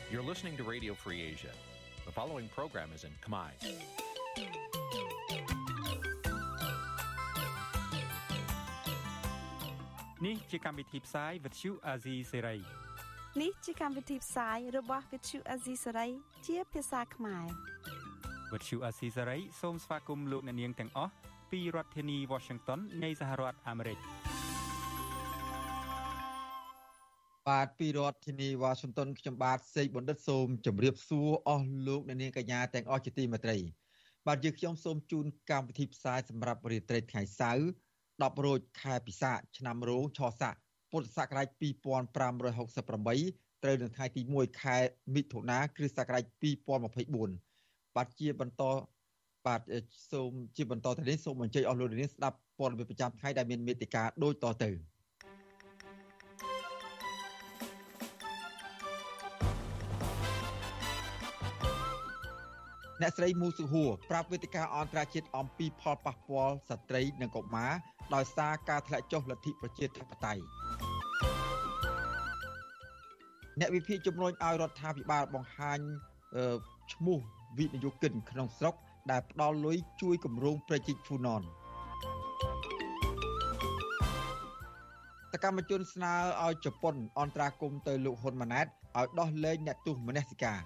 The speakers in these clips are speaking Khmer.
You're listening to Radio Free Asia. The following program is in Khmer. នេះជាកម្មវិធីផ្សាយ Vuthu Azizi Serai នេះជាកម្មវិធីផ្សាយរបស់ Vuthu Azizi Serai ជាភាសាខ្មែរ Vuthu Azizi Serai សូមស្វាគមន៍លោកអ្នកនាងទាំងអស់ពីរដ្ឋធានី Washington នៃសហរដ្ឋអាមេរិកបាទពីរដ្ឋធានី Washington ខ្ញុំបាទសេកបណ្ឌិតសូមជម្រាបសួរអស់លោកអ្នកនាងកញ្ញាទាំងអស់ជាទីមេត្រីបាទយើងខ្ញុំសូមជូនកម្មវិធីផ្សាយសម្រាប់រាត្រីថ្ងៃសៅរ៍10រោចខែពិសាខឆ្នាំរោងឆស័កពុទ្ធសករាជ2568ត្រូវនៅថ្ងៃទី1ខែមិថុនាគ្រិស្តសករាជ2024បាទជាបន្តទៅនេះសូមអញ្ជើញអស់លោកអ្នកនាងស្ដាប់ព័ត៌មានប្រចាំថ្ងៃដែលមានមេតិការដូចតទៅអ្នកស្រីមូសុហួរប្រាប់វេទិកាអន្តរជាតិអំពីផលប៉ះពាល់ស្ត្រីនិងកុមារដោយសារការធ្លាក់ចុះលទ្ធិប្រជាធិបតេយ្យអ្នកវិភាគជំរុញឲ្យរដ្ឋាភិបាលបង្ហាញឈ្មោះវិនិយោគិនក្នុងស្រុកដែលផ្ដល់លុយជួយគម្រោងប្រជាជនហ្វូណនសកម្មជនស្នើឲ្យជប៉ុនអន្តរាគមន៍ទៅលោកហ៊ុនម៉ាណែតឲ្យដោះលែងអ្នកទោសមនសិការ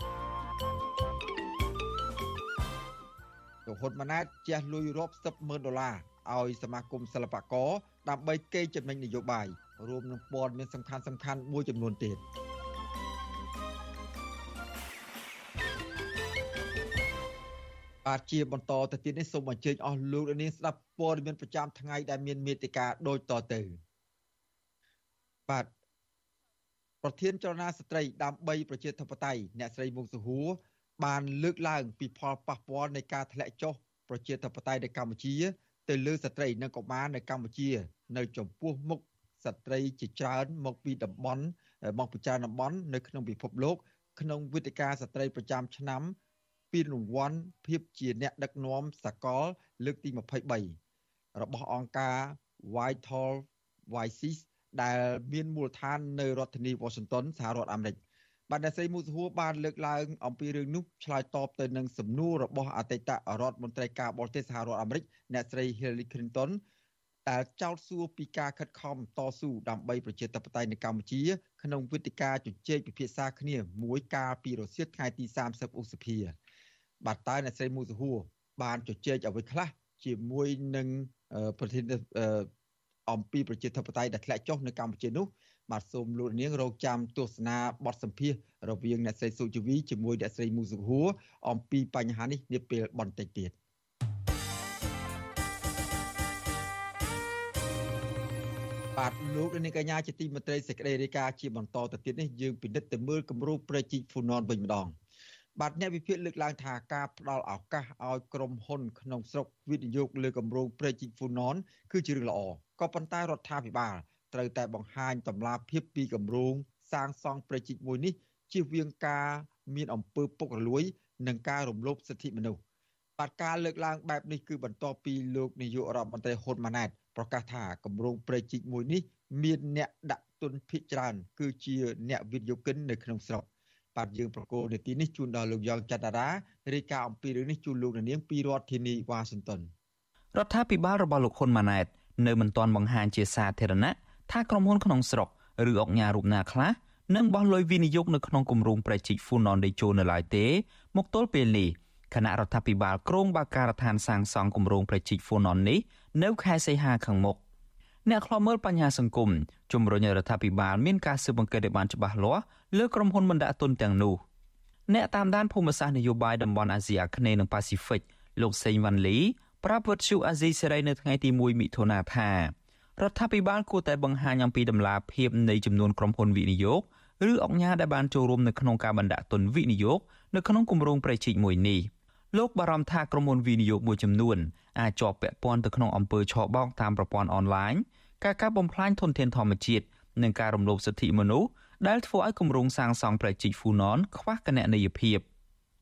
លោកហ៊ុនម៉ាណែតជះលុយរាប់សិបម៉ឺនដុល្លារឲ្យសមាគមសិល្បករដើម្បីកេរចំណេញនយោបាយរួមនឹងព័ត៌មានសំខាន់មួយចំនួនទៀតបាទជាបន្តទៅទៀតនេះសូមអញ្ជើញអស់លោកអ្នកនាងស្ដាប់ព័ត៌មានប្រចាំថ្ងៃដែលមានមេតិការដូចតទៅបាទប្រធានចលនាស្ត្រីដើម្បីប្រជាធិបតេយ្យអ្នកស្រីមុងសុហួរបានលើកឡើងពីផលប៉ះពាល់នៃការធ្លាក់ចុះប្រជាធិបតេយ្យនៅកម្ពុជាទៅលើស្ត្រីនិងកុមារនៅកម្ពុជានៅចំពោះមុខស្ត្រីជាច្រើនមកពីតំបន់នៅក្នុងពិភពលោកក្នុងវេទិកាស្ត្រីប្រចាំឆ្នាំពីរង្វាន់ភាពជាអ្នកដឹកនាំសកលលើកទី23របស់អង្គការ Vital Voices ដែលមានមូលដ្ឋាននៅរដ្ឋធានី Washington សហរដ្ឋអាមេរិកបាទអ្នកស្រីមូសុហួរបានលើកឡើងអំពីរឿងនោះឆ្លើយតបទៅនឹងសំណួររបស់អតីតរដ្ឋមន្ត្រីការបរទេសសហរដ្ឋអាមេរិកអ្នកស្រី Hillary Clinton ដែលចោទសួរពីការខិតខំតស៊ូដើម្បីប្រជាធិបតេយ្យនៅកម្ពុជាក្នុងវេទិកាជជែកពិភាក្សាគ្នាមួយកាលពីរសៀលថ្ងៃទី30ឧសភាបាទតើអ្នកស្រីមូសុហួរបានជជែកអ្វីខ្លះជាមួយនឹងប្រធានអំពីប្រជាធិបតេយ្យដែលធ្លាក់ចុះនៅកម្ពុជានោះបាទសូមលោកនាងរងចាំទស្សនាបទសម្ភាសន៍រវាងអ្នកស្រីសុជីវីជាមួយអ្នកស្រីមូសុហួរអំពីបញ្ហានេះនាពេលបន្តិចទៀតបាទលោកនាងកញ្ញាជាទីមេត្រីសេចក្តីរាយការណ៍ជាបន្តទៅទៀតនេះយើងពិនិត្យទៅមើលគម្រោងប្រជាហ្វូណនវិញម្ដងបាទអ្នកវិភាគលើកឡើងថាការផ្ដល់ឱកាសឲ្យក្រុមហ៊ុនក្នុងស្រុកវិនិយោគលើគម្រោងប្រជាហ្វូណនគឺជារឿងល្អក៏ប៉ុន្តែរដ្ឋាភិបាលត្រូវតែបង្ហាញតម្លាភាពពីគម្រោងសាងសង់ប្រជាជាតិមួយនេះជៀសវាងការមានអំពើពុករលួយនិងការរំលោភសិទ្ធិមនុស្សបាទការលើកឡើងបែបនេះគឺបន្ទាប់ពីលោកនាយករដ្ឋមន្ត្រីហ៊ុនម៉ាណែតប្រកាសថាគម្រោងប្រជាជាតិមួយនេះមានអ្នកដាក់ទុនភាគច្រើនគឺជាអ្នកវិនិយោគិននៅក្នុងស្រុកបាទយើងប្រកូលនាទីនេះជូនដល់លោកយ៉ងច័ន្ទរារាយការណ៍អំពីរឿងនេះជូនលោកនាងពីរដ្ឋធានីវ៉ាស៊ីនតោនរដ្ឋាភិបាលរបស់លោកហ៊ុនម៉ាណែតនៅមិនទាន់បង្ហាញជាសាធារណៈថាក្រុមហ៊ុនក្នុងស្រុកឬអង្គការរូបណាខ្លះនឹងបោះលុយវិនិយោគនៅក្នុងគម្រោងប្រជាហ្វូណនដេជោនៅឡើយទេមកទល់ពេលនេះគណៈរដ្ឋាភិបាលក្រុងបើកការដ្ឋានសាងសង់គម្រោងប្រជាហ្វូណននេះនៅខែសីហាខាងមុខអ្នកខ្លាំមើលបញ្ហាសង្គមជំរុញរដ្ឋាភិបាលមានការស៊ើបអង្កេតឲ្យបានច្បាស់លាស់លើក្រុមហ៊ុនបណ្ដាក់ទុនទាំងនោះអ្នកតាមដានភូមិសាស្ត្រនយោបាយតំបន់អាស៊ីអាគ្នេយ៍និងប៉ាស៊ីហ្វិកលោកសេងវ៉ាន់លីប្រាប់វិទ្យុអាស៊ីសេរីនៅថ្ងៃទី1មិថុនាថារដ្ឋាភិបាលគួរតែបង្ហាញអំពីតម្លាភាពនៃចំនួនក្រុមហ៊ុនវិនិយោគឬអង្គការដែលបានចូលរួមនៅក្នុងការបណ្ដាក់ទុនវិនិយោគនៅក្នុងគម្រោងប្រជាជាតិមួយនេះលោកបារម្ភថាក្រុមហ៊ុនវិនិយោគមួយចំនួនអាចជាប់ពាក់ព័ន្ធទៅក្នុងអំពើឆបោកតាមប្រព័ន្ធអនឡាញការកាប់បំផ្លាញធនធានធម្មជាតិនិងការរំលោភសិទ្ធិមនុស្សដែលធ្វើឲ្យគម្រោងសាងសង់ប្រជាហ្វូណនខ្វះគណនេយ្យភាព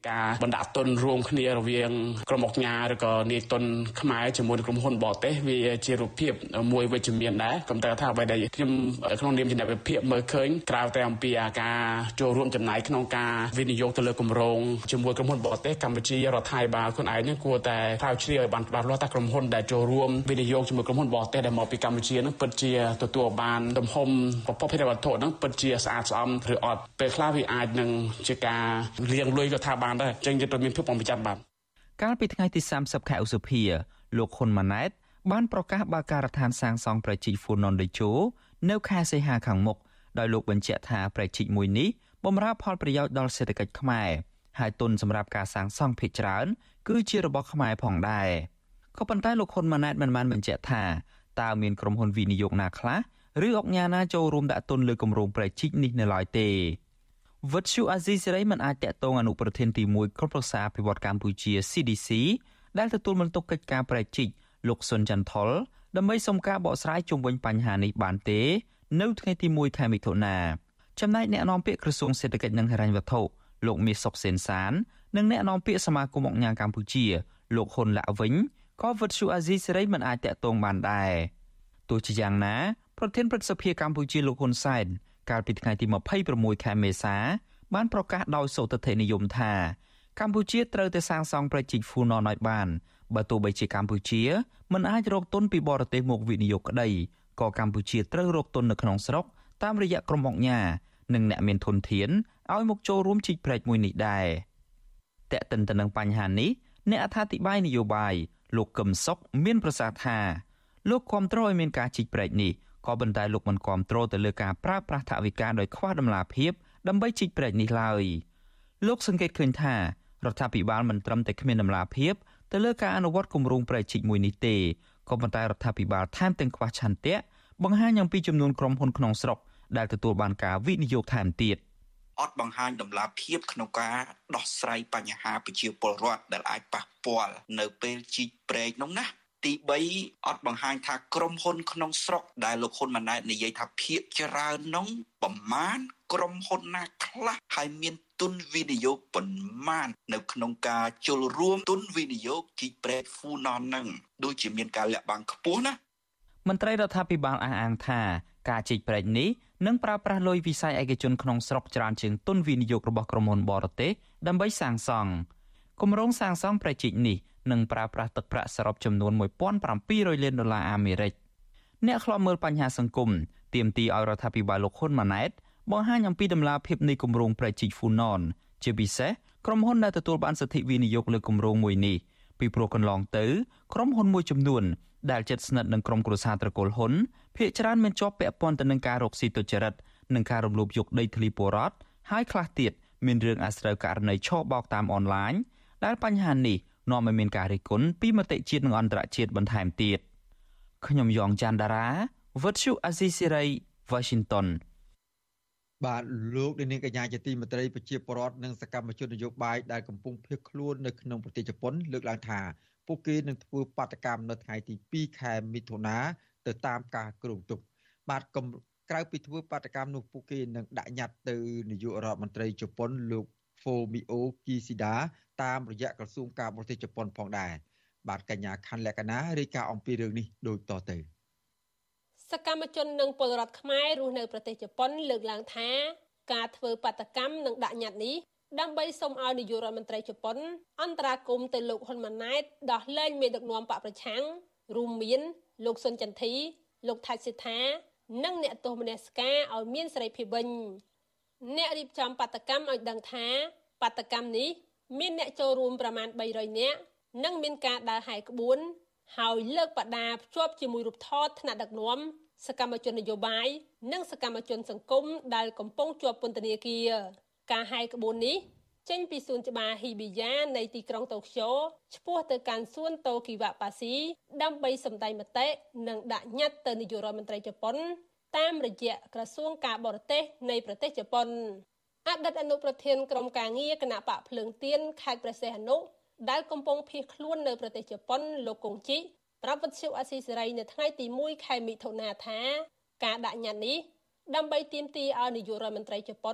ការបណ្ដាក់ទុនរួមគ្នារវាងក្រុមអង្គការឬក៏នាយទុនខ្មែរជាមួយនឹងក្រុមហ៊ុនបរទេសវាជារូបភាពមួយវិជ្ជមានដែរខ្ញុំតែថាអ្វីដែលខ្ញុំក្នុងនាមជាអ្នកវិភាគមើលឃើញក្រៅតែអំពីការចូលរួមចំណាយក្នុងការវិនិយោគទៅលើគម្រោងជាមួយក្រុមហ៊ុនបរទេសកម្ពុជារដ្ឋាភិបាលខ្លួនឯងនឹងគួរតែស្រាវជ្រាវឲ្យបានច្បាស់លាស់ថាក្រុមហ៊ុនដែលចូលរួមវិនិយោគជាមួយក្រុមហ៊ុនបរទេសដែលមកពីកម្ពុជានឹងពិតជាទទួលបានទំហំប្រព័ន្ធហិរញ្ញវត្ថុនឹងពិតជាស្អាតស្អំឬអត់ពេលខ្លះវាអាចនឹងជាការលាងលុយក៏ថាបានដែរអញ្ចឹងយើងត្រូវមានភាពប្រុងប្រយ័ត្នបាទកាលពីថ្ងៃទី30ខែឧសភាលោកហ៊ុនម៉ាណែតបានប្រកាសបើកការដ្ឋានសាងសង់ប្រជិកហ្វូណនតេជោនៅខែសីហាខាងមុខដោយលោកបញ្ជាក់ថាប្រជិកមួយនេះបម្រើផលប្រយោជន៍ដល់សេដ្ឋកិច្ចខ្មែរហើយទុនសម្រាប់ការសាងសង់ភាគច្រើនគឺជារបស់ខ្មែរផងដែរក៏ប៉ុន្តែលោកហ៊ុនម៉ាណែតមិនបានបញ្ជាក់ថាតើមានក្រុមហ៊ុនវិនិយោគណាខ្លះឬអង្គការណាចូលរួមដាក់ទុនលើគម្រោងប្រជិកនេះនៅឡើយទេវិទ្យុអាស៊ីសេរីមិនអាចតាក់ទងអនុប្រធានទី1ក្រុមប្រឹក្សាអភិវឌ្ឍកម្ពុជា CDC ដែលទទួលបន្ទុកកិច្ចការប្រជិកលោកសុនចន្ទថុលដើម្បីសុំការបកស្រាយជុំវិញបញ្ហានេះបានទេនៅថ្ងៃទី1ខែមិថុនាចំណែកអ្នកនាំពាក្យក្រសួងសេដ្ឋកិច្ចនិងហិរញ្ញវត្ថុលោកមាសសុកសេនសាននិងអ្នកនាំពាក្យសមាគមអង្គការកម្ពុជាលោកហ៊ុនឡាក់វិញក៏វិទ្យុអាស៊ីសេរីមិនអាចតាក់ទងបានដែរទោះជាយ៉ាងណាប្រធានព្រឹទ្ធសភាកម្ពុជាលោកហ៊ុនសែនកាលពីថ្ងៃទី26ខែមេសាបានប្រកាសដោយសុទិដ្ឋិនិយមថាកម្ពុជាត្រូវតែសាងសង់ប្រជិកហ្វូណនឲ្យបានបើទោះបីជាកម្ពុជាមិនអាចរកទុនពីបរទេសមកវិនិយោគក្តីក៏កម្ពុជាត្រូវរកទុននៅក្នុងស្រុកតាមរយៈក្រុមអង្គការនិងអ្នកមានធនធានឲ្យមកចូលរួមជីកព្រែកមួយនេះដែរតែកតិនទៅនឹងបញ្ហានេះអ្នកអត្ថាធិប្បាយនយោបាយលោកកឹមសុខមានប្រសាសន៍ថាលោកគាំទ្រឲ្យមានការជីកព្រែកនេះក៏ប៉ុន្តែលោកមិនគាំទ្រទៅលើការប្រើប្រាស់ថវិកាដោយខ្វះតម្លាភាពដើម្បីជីកព្រែកនេះឡើយលោកសង្កេតឃើញថារដ្ឋាភិបាលមិនត្រឹមតែគ្មានតម្លាភាពទៅលើការអនុវត្តគម្រោងព្រែកជីកមួយនេះទេក៏ប៉ុន្តែរដ្ឋាភិបាលថែមទាំងខ្វះឆន្ទៈបង្ហាញអំពីចំនួនក្រុមហ៊ុនក្នុងស្រុកដែលទទួលបានការវិនិយោគថែមទៀតអត់បង្ហាញតម្លាភាពក្នុងការដោះស្រាយបញ្ហាប្រជាពលរដ្ឋដែលអាចប៉ះពាល់នៅពេលជីកព្រែកនោះណាទី3អត់បង្ហាញថាក្រុមហ៊ុនក្នុងស្រុកដែលលោកហ៊ុនម៉ាណែតនិយាយថាភាគច្រើននោះប្រមាណក្រុមហ៊ុនណាខ្លះហើយមានទុនវិនិយោគប៉ុន្មាននៅក្នុងការចូលរួមទុនវិនិយោគជីកព្រែកហ្វូណននឹងដូចជាមានការលាក់បាំងខ្ពស់ណាមន្ត្រីរដ្ឋាភិបាលអះអាងថាការជីកព្រែកនេះនឹងប្រើប្រាស់លុយវិស័យឯកជនក្នុងស្រុកច្រើនជាងទុនវិនិយោគរបស់ក្រុមហ៊ុនបរទេសដើម្បីសាងសង់គម្រោងសាងសង់ប្រជិកនេះនឹងប្រើប្រាស់ទឹកប្រាក់សរុបចំនួន$1,700 លានអាមេរិកអ្នកខ្លាំមើលបញ្ហាសង្គមទាមទារឲ្យរដ្ឋាភិបាលលោកហ៊ុនម៉ាណែតបង្ហាញអំពីតម្លាភាពនៃគម្រោងប្រជិកហ្វូណនជាពិសេសក្រុមហ៊ុនដែលទទួលបានសិទ្ធិវិនិយោគលើគម្រោងមួយនេះពីព្រោះកន្លងទៅក្រុមហ៊ុនមួយចំនួនដែលជិតស្និទ្ធនឹងក្រុមគ្រួសារត្រកូលហ៊ុនភាគច្រើនមានជាប់ពាក់ព័ន្ធទៅនឹងការរកស៊ីទុច្ចរិតនិងការរំលោភយកដីធ្លីពលរដ្ឋហើយខ្លះទៀតមានរឿងអាស្រូវករណីឆបោកតាមអនឡាញដែលបញ្ហានេះនាំឲ្យមានការរិះគន់ពីមតិជាតិនិងអន្តរជាតិបន្ថែមទៀតខ្ញុំយ៉ងច័ន្ទដារាវិទ្យុអាស៊ីសេរី Washington បាទលោកនាងកញ្ញាជាទីមេត្រីប្រជាពលរដ្ឋនិងសកម្មជននយោបាយដែលកំពុងភៀសខ្លួននៅក្នុងប្រទេសជប៉ុនលើកឡើងថាពួកគេនឹងធ្វើបាតកម្មនៅថ្ងៃទី2ខែមិថុនាទៅតាមការគ្រោងទុកបាទក្រៅពីធ្វើបាតកម្មនោះពួកគេនឹងដាក់ញត្តិទៅនាយករដ្ឋមន្ត្រីជប៉ុនលោក Fumio Kishida តាមរយៈក្រសួងការបរទេសជប៉ុនផងដែរបាទកញ្ញាខណ្ឌលក្ខណារាយការណ៍អំពីរឿងនេះដូចតទៅសកម្មជននិងពលរដ្ឋខ្មែររស់នៅប្រទេសជប៉ុនលើកឡើងថាការធ្វើបាតកម្មនិងដាក់ញត្តិនេះដើម្បីសូមឲ្យនាយករដ្ឋមន្ត្រីជប៉ុនអន្តរាគមន៍ទៅលោកហ៊ុនម៉ាណែតដោះលែងមេដឹកនាំបកប្រឆាំងរួមមានលោកសុនចន្ទធីលោកថាច់សិដ្ឋានិងអ្នកទោសមនសិការឲ្យមានសេរីភាពវិញអ្នករៀបចំបាតកម្មឲ្យដឹងថាបាតកម្មនេះមានអ្នកចូលរួមប្រមាណ300នាក់និងមានការដើរហែក្បួនហើយលើកបដាភ្ជាប់ជាមួយរូបថតថ្នាក់ដឹកនាំសកម្មជននយោបាយនិងសកម្មជនសង្គមដែលកំពុងជាប់ពន្ធនាគារការហែក្បួននេះចេញពីសួនច្បារហ៊ីប៊ីយ៉ានៃទីក្រុងតូក្យូឆ្ពោះទៅកាន់សួនតូគីវ៉ាប៉ាស៊ីដើម្បីសម្ដែងមតិនិងដាក់ញត្តិទៅនាយករដ្ឋមន្ត្រីជប៉ុនតាមរយៈក្រសួងការបរទេសនៃប្រទេសជប៉ុនអតីតអនុប្រធានក្រុមការងារគណៈបកភ្លើងទៀនខេត្តព្រះសីហនុដែលកំពុងភៀសខ្លួននៅប្រទេសជប៉ុនលោកកុងជីប្រាប់វិទ្យុអាស៊ីសេរីនៅថ្ងៃទី1ខែមិថុនាថាការដាក់ញត្តិនេះដើម្បីទាមទារឲ្យនាយករដ្ឋមន្ត្រីជប៉ុន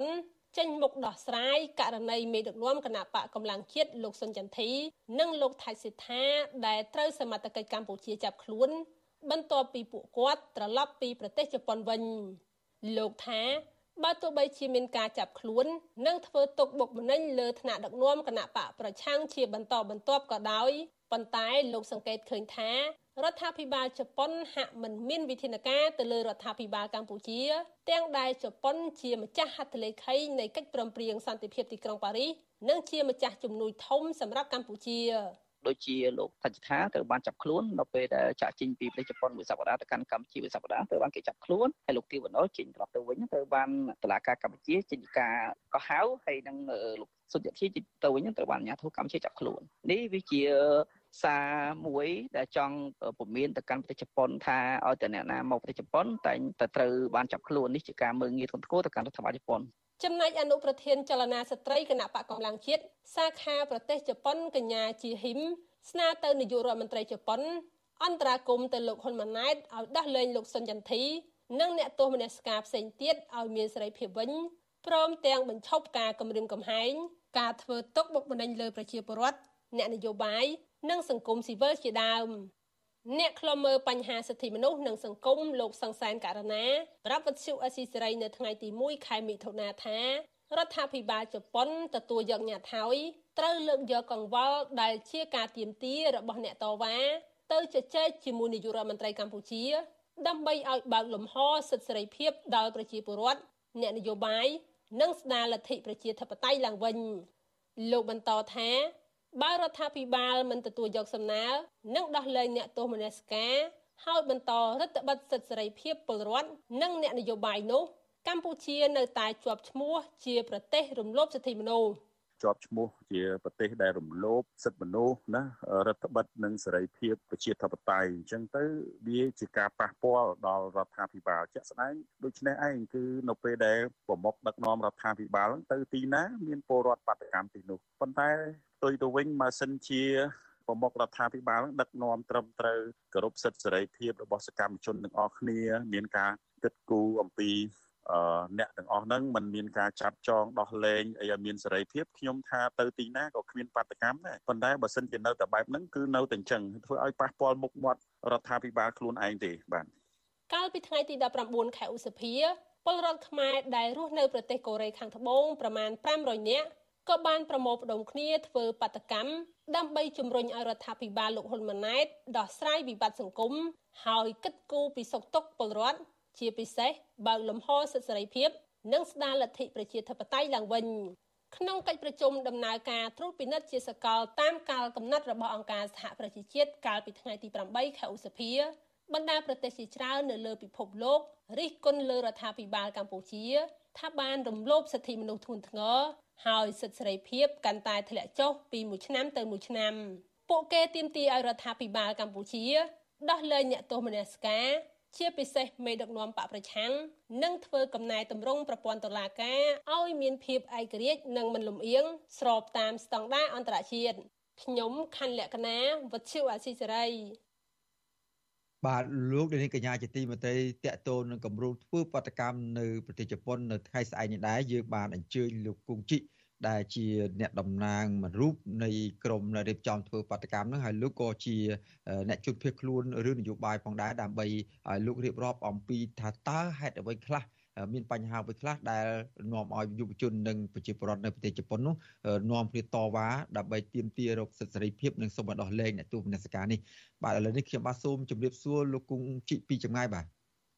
ចេញមុខដោះស្រាយករណីមេដឹកនាំគណៈបកកម្លាំងជាតិលោកសុនចន្ទធីនិងលោកថៃសិដ្ឋាដែលត្រូវសមត្ថកិច្ចកម្ពុជាចាប់ខ្លួនបន្ទាប់ពីពួកគាត់ត្រឡប់ពីប្រទេសជប៉ុនវិញលោកថាបើទោះបីជាមានការចាប់ខ្លួននិងធ្វើទុកបុកម្នេញលើថ្នាក់ដឹកនាំគណៈបកប្រឆាំងជាបន្តបន្ទាប់ក៏ដោយប៉ុន្តែលោកសង្កេតឃើញថារដ្ឋាភិបាលជប៉ុនហាក់មិនមានវិធានការទៅលើរដ្ឋាភិបាលកម្ពុជាទាំងដែលជប៉ុនជាម្ចាស់ហត្ថលេខីនៃកិច្ចព្រមព្រៀងសន្តិភាពទីក្រុងប៉ារីសនិងជាម្ចាស់ជំនួយធំសម្រាប់កម្ពុជាដូចជាលោកថច្ឆាត្រូវបានចាប់ខ្លួននៅពេលដែលចាក់ចេញពីប្រទេសជប៉ុនមួយសប្តាហ៍ទៅកាន់កម្ពុជាមួយសប្តាហ៍ត្រូវបានគេចាប់ខ្លួនហើយលោកទីវណ្ណុលចេញត្រឡប់ទៅវិញត្រូវបានតុលាការកម្ពុជាចេញការកោះហៅហើយនឹងលោកសុទ្ធជាទៅវិញត្រូវបានអាជ្ញាធរកម្ពុជាចាប់ខ្លួននេះវាជាសារមួយដែលចង់ពមៀនទៅកាន់ប្រទេសជប៉ុនថាឲ្យតែអ្នកណាមកប្រទេសជប៉ុនតែងតែត្រូវបានចាប់ខ្លួននេះជាការមើលងាយធ្ងន់ធ្ងរទៅកាន់រដ្ឋាភិបាលជប៉ុនចំណែកអនុប្រធានចលនាស្ត្រីគណៈបកកម្លាំងជាតិសាខាប្រទេសជប៉ុនកញ្ញាជាហ៊ីមស្នើទៅនាយករដ្ឋមន្ត្រីជប៉ុនអន្តរាគមន៍ទៅលោកហ៊ុនម៉ាណែតឲ្យដោះលែងលោកសុនចន្ទធីនិងអ្នកទោសមនសិការផ្សេងទៀតឲ្យមានសេរីភាពវិញព្រមទាំងបញ្ឈប់ការគំរាមកំហែងការធ្វើទុកបុកម្នេញលើប្រជាពលរដ្ឋអ្នកនយោបាយនិងសង្គមស៊ីវិលជាដើមអ្នកខ្លុំមើលបញ្ហាសិទ្ធិមនុស្សនិងសង្គមលោកសង្សានករណាប្រាប់វិទ្យុអេស៊ីសេរីនៅថ្ងៃទី1ខែមិថុនាថារដ្ឋាភិបាលជប៉ុនទទួលយកញត្តិហើយត្រូវលើកយកកង្វល់ដែលជាការទាមទាររបស់អ្នកតវ៉ាទៅជជែកជាមួយនាយករដ្ឋមន្ត្រីកម្ពុជាដើម្បីឲ្យបើកលំហសិទ្ធិសេរីភាពដល់ប្រជាពលរដ្ឋអ្នកនយោបាយនិងស្ដារលទ្ធិប្រជាធិបតេយ្យឡើងវិញលោកបន្តថាបើរដ្ឋាភិបាលមិនទទួលយកសំណើនិងដោះលែងអ្នកទោសមនសិការហើយបន្តរដ្ឋបិទសិទ្ធិសេរីភាពពលរដ្ឋនិងអ្នកនយោបាយនោះកម្ពុជានៅតែជាប់ឈ្មោះជាប្រទេសរំលោភសិទ្ធិមនុស្សជាប់ឈ្មោះជាប្រទេសដែលរំលោភសិទ្ធិមនុស្សណារដ្ឋបិទនិងសេរីភាពប្រជាធិបតេយ្យអញ្ចឹងទៅវាជាការប៉ះពាល់ដល់រដ្ឋាភិបាលជាក់ស្ដែងដូច្នេះឯងគឺនៅពេលដែលប្រមុខដឹកនាំរដ្ឋាភិបាលទៅទីណាមានពលរដ្ឋបាតកម្មទីនោះប៉ុន្តែផ្ទុយទៅវិញម៉ាស៊ីនជាប្រមុខរដ្ឋាភិបាលដឹកនាំត្រឹមត្រូវគោរពសិទ្ធិសេរីភាពរបស់សកម្មជនទាំងអស់គ្នាមានការគិតគូរអំពីអ្នកទាំងអស់ហ្នឹងมันមានការចាប់ចងដោះលែងអីឲ្យមានសេរីភាពខ្ញុំថាទៅទីណាក៏គ្មានបាតកម្មដែរប៉ុន្តែបើសិនជានៅតែបែបហ្នឹងគឺនៅតែអញ្ចឹងធ្វើឲ្យប៉ះពាល់មុខមាត់រដ្ឋាភិបាលខ្លួនឯងទេបាទកាលពីថ្ងៃទី19ខែឧសភាពលរដ្ឋខ្មែរដែលរស់នៅប្រទេសកូរ៉េខាងត្បូងប្រមាណ500នាក់ក៏បានប្រមូលផ្ដុំគ្នាធ្វើបាតកម្មដើម្បីជំរុញឲ្យរដ្ឋាភិបាលលោកហ៊ុនម៉ាណែតដោះស្រាយវិបត្តិសង្គមហើយគិតគូរពីសុខទុក្ខពលរដ្ឋជាពិសេសបើកលំហសិទ្ធិសេរីភាពនិងស្ដារលទ្ធិប្រជាធិបតេយ្យឡើងវិញក្នុងកិច្ចប្រជុំដំណើរការត្រួតពិនិត្យជាសកលតាមកាលកំណត់របស់អង្គការសហប្រជាជាតិកាលពីថ្ងៃទី8ខែឧសភាបណ្ដាប្រទេសជាច្រើននៅលើពិភពលោករិះគន់លើរដ្ឋាភិបាលកម្ពុជាថាបានរំលោភសិទ្ធិមនុស្សធ្ងន់ធ្ងរហើយសិទ្ធិសេរីភាពកាន់តែធ្លាក់ចុះពីមួយឆ្នាំទៅមួយឆ្នាំពួកគេទាមទារឲ្យរដ្ឋាភិបាលកម្ពុជាដោះលែងអ្នកទោសមនសិការជាពិសេសមេដឹកនាំបកប្រឆាំងនិងធ្វើកំណែតម្រង់ប្រព័ន្ធតុលាការឲ្យមានភាពឯករាជ្យនិងមិនលំអៀងស្របតាមស្តង់ដារអន្តរជាតិខ្ញុំខណ្ឌលក្ខណាវុទ្ធុអាស៊ីសេរីបាទលោកនាងកញ្ញាជាទីមេត្រីតកតូននឹងគម្រោងធ្វើបាតកម្មនៅប្រទេសជប៉ុននៅថ្ងៃស្អែកនេះដែរយើងបានអញ្ជើញលោកគង់ជីដែលជាអ្នកតំណាងមួយរូបនៃក្រមរៀបចំធ្វើបាតកម្មហ្នឹងហើយលោកក៏ជាអ្នកជួបភៀសខ្លួនឬនយោបាយផងដែរដើម្បីឲ្យលោករៀបរាប់អំពីថាតើហេតុអ្វីខ្លះមានបញ្ហាអ្វីខ្លះដែលនាំឲ្យយុវជននិងប្រជាពលរដ្ឋនៅប្រទេសជប៉ុននោះនាំគ្នាតវ៉ាដើម្បីទាមទាររកសិទ្ធិសេរីភាពនិងសូមឲ្យដោះលែងអ្នកទោសមនសិការនេះបាទឥឡូវនេះខ្ញុំបាទសូមជម្រាបសួរលោកគង់ជីពីចម្ងាយបាទ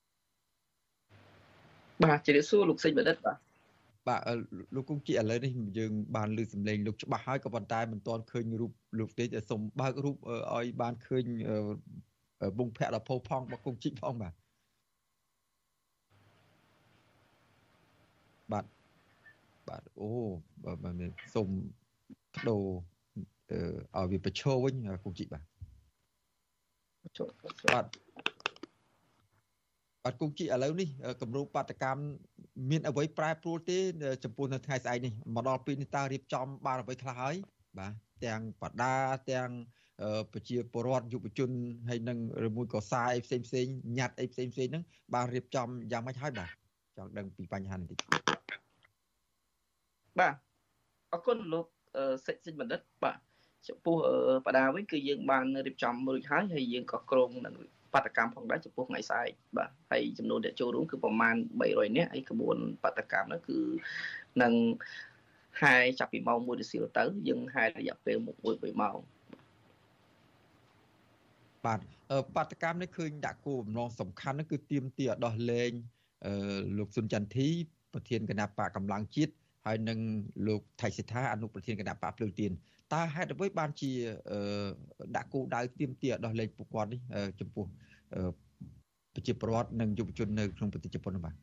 ជម្រាបសួរលោកសេចបណ្ឌិតបាទលោកគង់ជីឥឡូវនេះយើងបានលើសម្លេងលោកច្បាស់ហើយក៏ប៉ុន្តែមិនទាន់ឃើញរូបលោកទេសូមបើករូបឲ្យបានឃើញវងភ័ក្រដល់ផុសផងរបស់គង់ជីផងបាទបាទអូបាទសូមបដូរឲ្យវាប្រឈរវិញគង់ជីបាទបាទគង់ជីឥឡូវនេះគម្រោងបាតកម្មមានអ្វីប្រែប្រួលទេចំពោះនៅថ្ងៃស្អែកនេះមកដល់ពេលនេះតើរៀបចំបានអ្វីខ្លះហើយបាទទាំងបដាទាំងប្រជាពលរដ្ឋយុវជនហើយនឹងឬមួយក៏សារអីផ្សេងញ៉ាត់អីផ្សេងហ្នឹងបានរៀបចំយ៉ាងម៉េចហើយបាទចង់ដឹងពីបញ្ហានេះតិចបាទអរគុណលោកសិទ្ធិបណ្ឌិតបាទចំពោះបដាវិញគឺយើងបានរៀបចំរួចហើយយើងក៏គ្រោងនឹងបាតកម្មផងដែរចំពោះថ្ងៃស្អែកបាទហើយចំនួនអ្នកចូលរួមគឺប្រមាណ300នាក់ហើយក្បួនបាតកម្មនោះគឺនឹងហើយចាប់ពីម៉ោង 1 រសៀលទៅយើងហើយរយៈពេល1 ម៉ោងបាទបាតកម្មនេះឃើញដាក់គោលបំណងសំខាន់នោះគឺទាមទារដោះលែងលោកស៊ុនចន្ទធីប្រធានគណៈបកកម្លាំងជាតិហើយនិងលោកថៃសិដ្ឋាអនុប្រធានគណៈបកភ្លើងទៀនតើហេតុអ្វីបានជាដាក់គោលដៅទាមទារដោះលែងពួកគាត់នេះចំពោះប្រជាពលរដ្ឋនិងយុវជននៅក្នុងប្រទេសជប៉ុនបាទ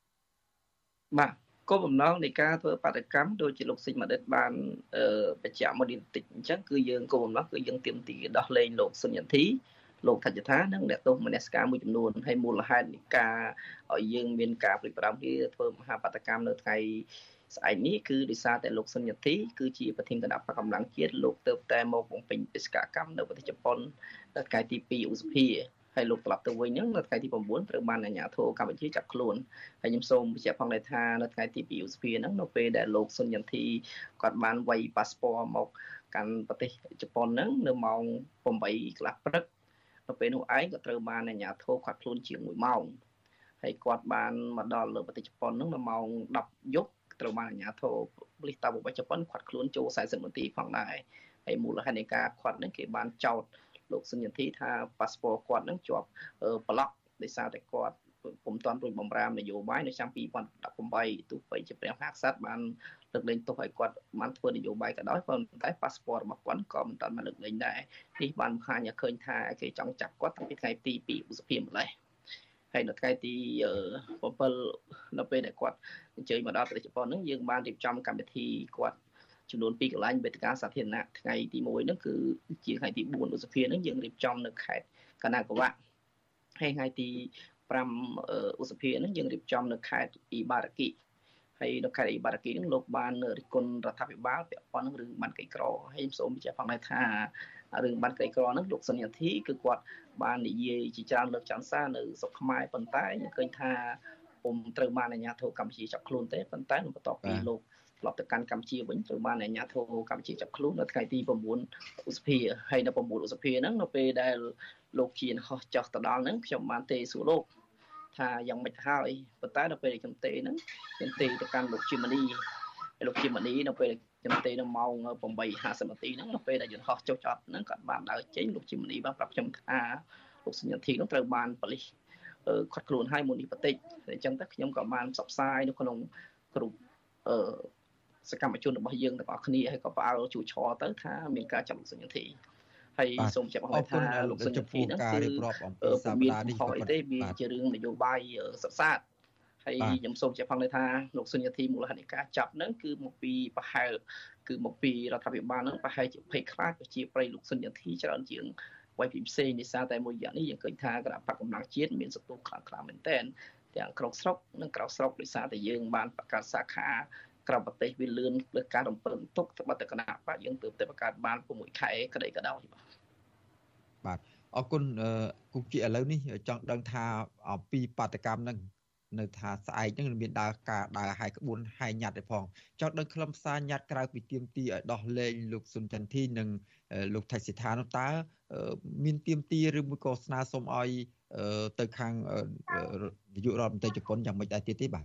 គោលបំណងនៃការធ្វើបាតកម្មដូចជាលោកសិទ្ធិបណ្ឌិតបានបញ្ជាក់មកបន្តិចអញ្ចឹងគឺយើងគោលបំណងគឺយើងទាមទារដោះលែងលោកស៊ុនចន្ទធីលោកថច្ឆថានិងអ្នកទោសមនសិការមួយចំនួនហើយមូលហេតុនៃការឲ្យយើងមានការព្រួយបារម្ភធ្វើមហាបាតកម្មនៅថ្ងៃស្អែកនេះគឺដោយសារតែលោកស៊ុនចន្ទធីគឺជាប្រធានគណៈបកកម្លាំងជាតិលោកទៅតែមកបំពេញបេសកកម្មនៅប្រទេសជប៉ុននៅថ្ងៃទី2 ឧសភាហើយលោកត្រឡប់ទៅវិញហ្នឹងនៅថ្ងៃទី9ត្រូវបានអាជ្ញាធរកម្ពុជាចាប់ខ្លួនហើយខ្ញុំសូមបញ្ជាក់ផងដែរថានៅថ្ងៃទី2 ឧសភាហ្នឹងនៅពេលដែលលោកស៊ុនចន្ទធីគាត់បានវាយប៉ាសពតមកកាន់ប្រទេសជប៉ុនហ្នឹងនៅម៉ោង 8 កន្លះព្រឹកនៅពេលនោះឯងក៏ត្រូវបានអាជ្ញាធរឃាត់ខ្លួនជាង1 ម៉ោងហើយគាត់បានមកដល់លើប្រទេសជប៉ុនហ្នឹងនៅម៉ោង 10 យប់ត្រូវបានអាជ្ញាធរប៉ូលីសតាបបជប៉ុនឃាត់ខ្លួនចូល40 នាទីផងដែរហើយមូលហេតុនៃការឃាត់ហ្នឹងគេបានចោទលោកស៊ុនចន្ទធីថាប៉ាសពតគាត់នឹងជាប់ប្លុកដោយសារតែគាត់ពុំទាន់រួចបម្រើនយោបាយនៅឆ្នាំ2018ទោះបីជាព្រះមហាក្សត្របានលើកលែងទោសឲ្យគាត់បានធ្វើនយោបាយក៏ដោយប៉ុន្តែប៉ាសពតរបស់គាត់ក៏មិនទាន់បានលើកលែងដែរនេះបានបង្ហាញឲ្យឃើញថាគេចង់ចាប់គាត់តាំងពីថ្ងៃទី2 ឧសភាម្លេះហើយនៅថ្ងៃទី7នៅពេលដែលគាត់អញ្ជើញមកដល់ប្រទេសជប៉ុនហ្នឹងយើងបានរៀបចំកម្មវិធីគាត់ចំនួន2កន្លែងវេទិកាសាធារណៈថ្ងៃទី1ហ្នឹងគឺជាថ្ងៃទី4 ឧសភាហ្នឹងយើងរៀបចំនៅខេត្តកណ្ដាលកវៈហើយថ្ងៃទី5 ឧសភាហ្នឹងយើងរៀបចំនៅខេត្តអ៊ីបារ៉ាគីហើយនៅខេត្តអ៊ីបារ៉ាគីហ្នឹងលោកបានរិះគន់រដ្ឋាភិបាលពាក់ព័ន្ធនឹងរឿងបានក្រីក្រហើយខ្ញុំសូមបញ្ជាក់ផងដែរថារឿងបានក្រីក្រហ្នឹងលោកស៊ុនចន្ទធីគឺគាត់បាននិយាយជាច្រើនលើកចាន់សារនៅស្រុកខ្មែរប៉ុន្តែយើងឃើញថាពុំត្រូវបានអាជ្ញាធរកម្ពុជាចាប់ខ្លួនទេប៉ុន្តែបន្ទាប់ពីលោកធ្លាប់ទៅកាន់កម្ពុជាវិញត្រូវបានអាជ្ញាធរកម្ពុជាចាប់ខ្លួននៅថ្ងៃទី9 ឧសភាហើយនៅ9 ឧសភាហ្នឹងនៅពេលដែលលោកជាហោះចុះទៅដល់ហ្នឹងខ្ញុំបានទេសួរលោកថាយ៉ាងម៉េចហើយប៉ុន្តែនៅពេលខ្ញុំទេហ្នឹងខ្ញុំទេទៅកាន់លោកជាមនីហើយលោកជាមនីនៅពេលខ្ញុំទេនៅម៉ោង 8:50 នាទីហ្នឹងនៅពេលដែលយន្តហោះចុះចតហ្នឹងគាត់បានដើរចេញលោកជាមនីបានប្រាប់ខ្ញុំថាលោកស៊ុនចន្ទធីហ្នឹងត្រូវបានប៉ូលីសខាត់ខ្លួនឲ្យមុននេះបន្តិចអញ្ចឹងទៅខ្ញុំក៏បានផ្សព្វផ្សាយនៅក្នុងក្រុមសកម្មជនរបស់យើងទាំងអស់គ្នាហើយក៏ផ្អើលជួឆទៅថាមានការចាប់លោកស៊ុនចន្ទធីហើយសូមចាប់ឲ្យថាលោកស៊ុនចន្ទធីហ្នឹងគឺមានខុសអីទេវាជារឿងនយោបាយសិក្សាហើយខ្ញុំសូមចាប់ផងថាលោកស៊ុនចន្ទធីមូលហេតុនៃការចាប់ហ្នឹងគឺមកពីប្រហែលគឺមកពីរដ្ឋាភិបាលហ្នឹងប្រហែលជាភ័យខ្លាចប្រជាប្រិយលោកស៊ុនចន្ទធីច្រើនជាងវាយពីផ្សេងនេះសារតែមួយយ៉ាងនេះយើងឃើញថាគណៈបកកម្លាំងជាតិមានសន្ទុះខ្លាំងមែនទែនទាំងក្នុងស្រុកនិងក្រៅស្រុកដោយសារតែយើងបានបង្កើតសាខាក្រៅប្រទេសវាលឿនលើការរំពឹងទុករបស់គណៈបកយើងទើបតែបង្កើតបាន6 ខែក្តីក៏ដោយបាទអរគុណគូជាឥឡូវនេះចង់ដឹងថាអំពីបាតកម្មហ្នឹងនៅថាស្អែកហ្នឹងមានដើរហាយក្បួនហាយញ៉ាត់ឯផងចង់ដឹងខ្លឹមសារញ៉ាត់ក្រៅពីទាមទារឲ្យដោះលែងលោកស៊ុនចន្ទធីនិងលោកថៃសិដ្ឋានោះតើមានទាមទារឬមួយក៏ស្នើសុំឲ្យទៅខាងនាយករដ្ឋមន្ត្រីជប៉ុនយ៉ាងម៉េចដែរទៀតទេបាទ